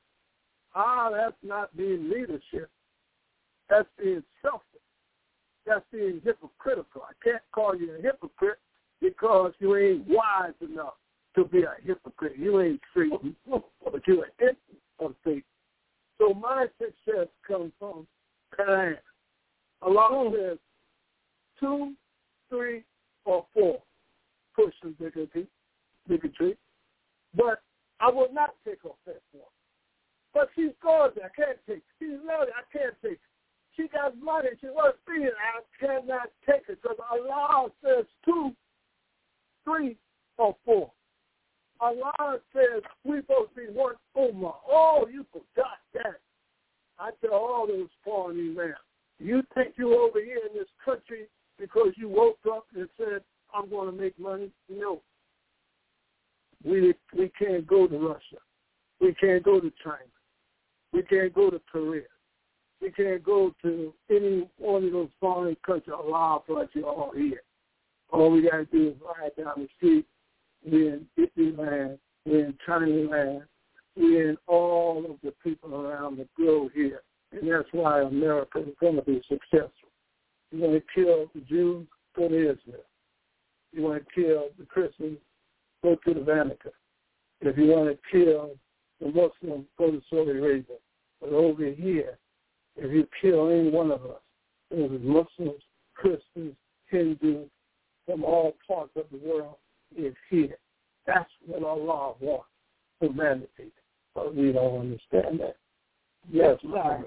Ah, that's not being leadership. That's being selfish. That's being hypocritical. I can't call you a hypocrite because you ain't wise enough to be a hypocrite. You ain't straight, but you're an instance of faith. So my success comes from plan. Allah says two, three, or four pushes bigotry, bigotry. But I will not take offense for it. But she's gorgeous. I can't take it. She's lovely. I can't take it. She got money. She wants to be it. I cannot take it because Allah says two, three, or four. Allah says we're supposed to be one ummah. Oh, you forgot that. I tell all those foreign men, you think you over here in this country because you woke up and said, I'm going to make money? No. We we can't go to Russia. We can't go to China. We can't go to Korea. We can't go to any one of those foreign countries. Allah bless you all here. All we got to do is ride down the street. We're in Italy land. We're in China land. We're in all of the people around the globe here. And that's why America is going to be successful. You want to kill the Jews, go to Israel. You want to kill the Christians, go to the Vatican. If you want to kill the Muslims, go to Saudi Arabia. But over here, if you kill any one of us, whether it's Muslims, Christians, Hindus, from all parts of the world, is here. That's what Allah wants, humanity. But we don't understand that. Yes, sorry.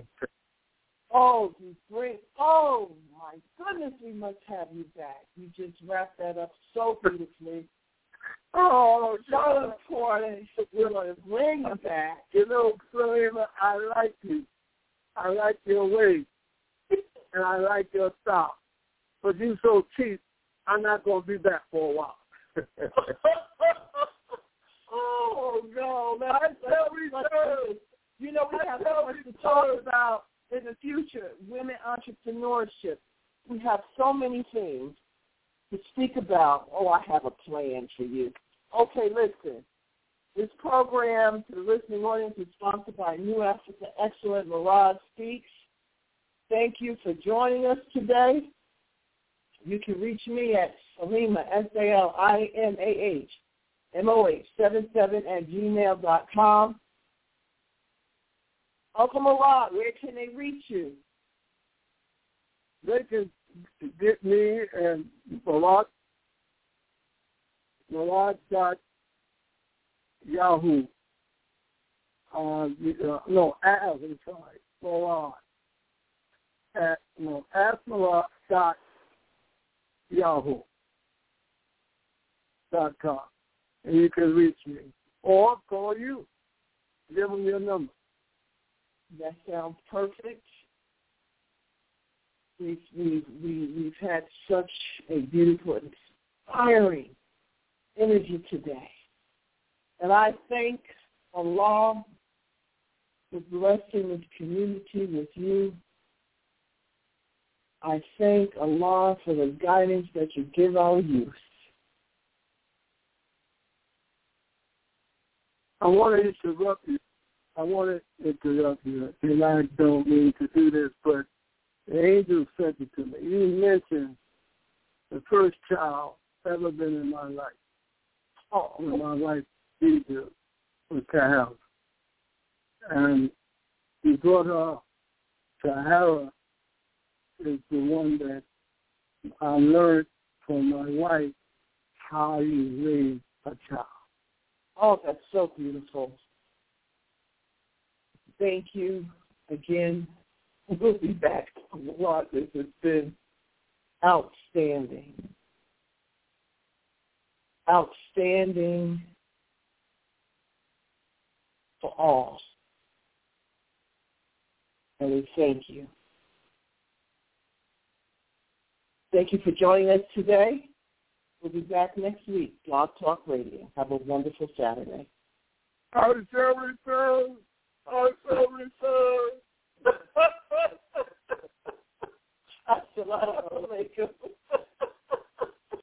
Oh, you great. Oh, my goodness, we must have you back. You just wrapped that up so beautifully. Oh, Charlotte Porter, we're going to bring you back. You know, Sulaiman, I like you. I like your ways, and I like your style. But you so cheap, I'm not going to be back for a while. Oh, no, man. I tell you, you know, we have so much to talk about in the future, women entrepreneurship. We have so many things to speak about. Oh, I have a plan for you. Okay, listen. This program to the listening audience is sponsored by New Africa Excellent Murad Speaks. Thank you for joining us today. You can reach me at Salima, S A L I M A H, M O H, seven seven at gmail dot com. Uncle Murad, where can they reach you? They can get me and Murad, Murad dot Yahoo. Uh, uh, no, as, I'm sorry, Murad. At, no, ask Murad dot Yahoo dot com. And you can reach me. Or call you. Give them your number. That sounds perfect. We've, we've, we, we've had such a beautiful, inspiring energy today. And I thank Allah for blessing this community with you. I thank Allah for the guidance that you give our youth. I want to interrupt you I want to interrupt you, and I don't mean to do this, but the angel sent it to me. You mentioned the first child ever been in my life. Oh, when my wife, Egypt, was Kahara. And he brought her, Kahara is the one that I learned from my wife how you raise a child. Oh, that's so beautiful. Thank you again. We'll be back a lot. This has been outstanding. Outstanding for all. And we thank you. Thank you for joining us today. We'll be back next week. Blog Talk Radio. Have a wonderful Saturday. I shall return. I shall return. Assalamu alaikum.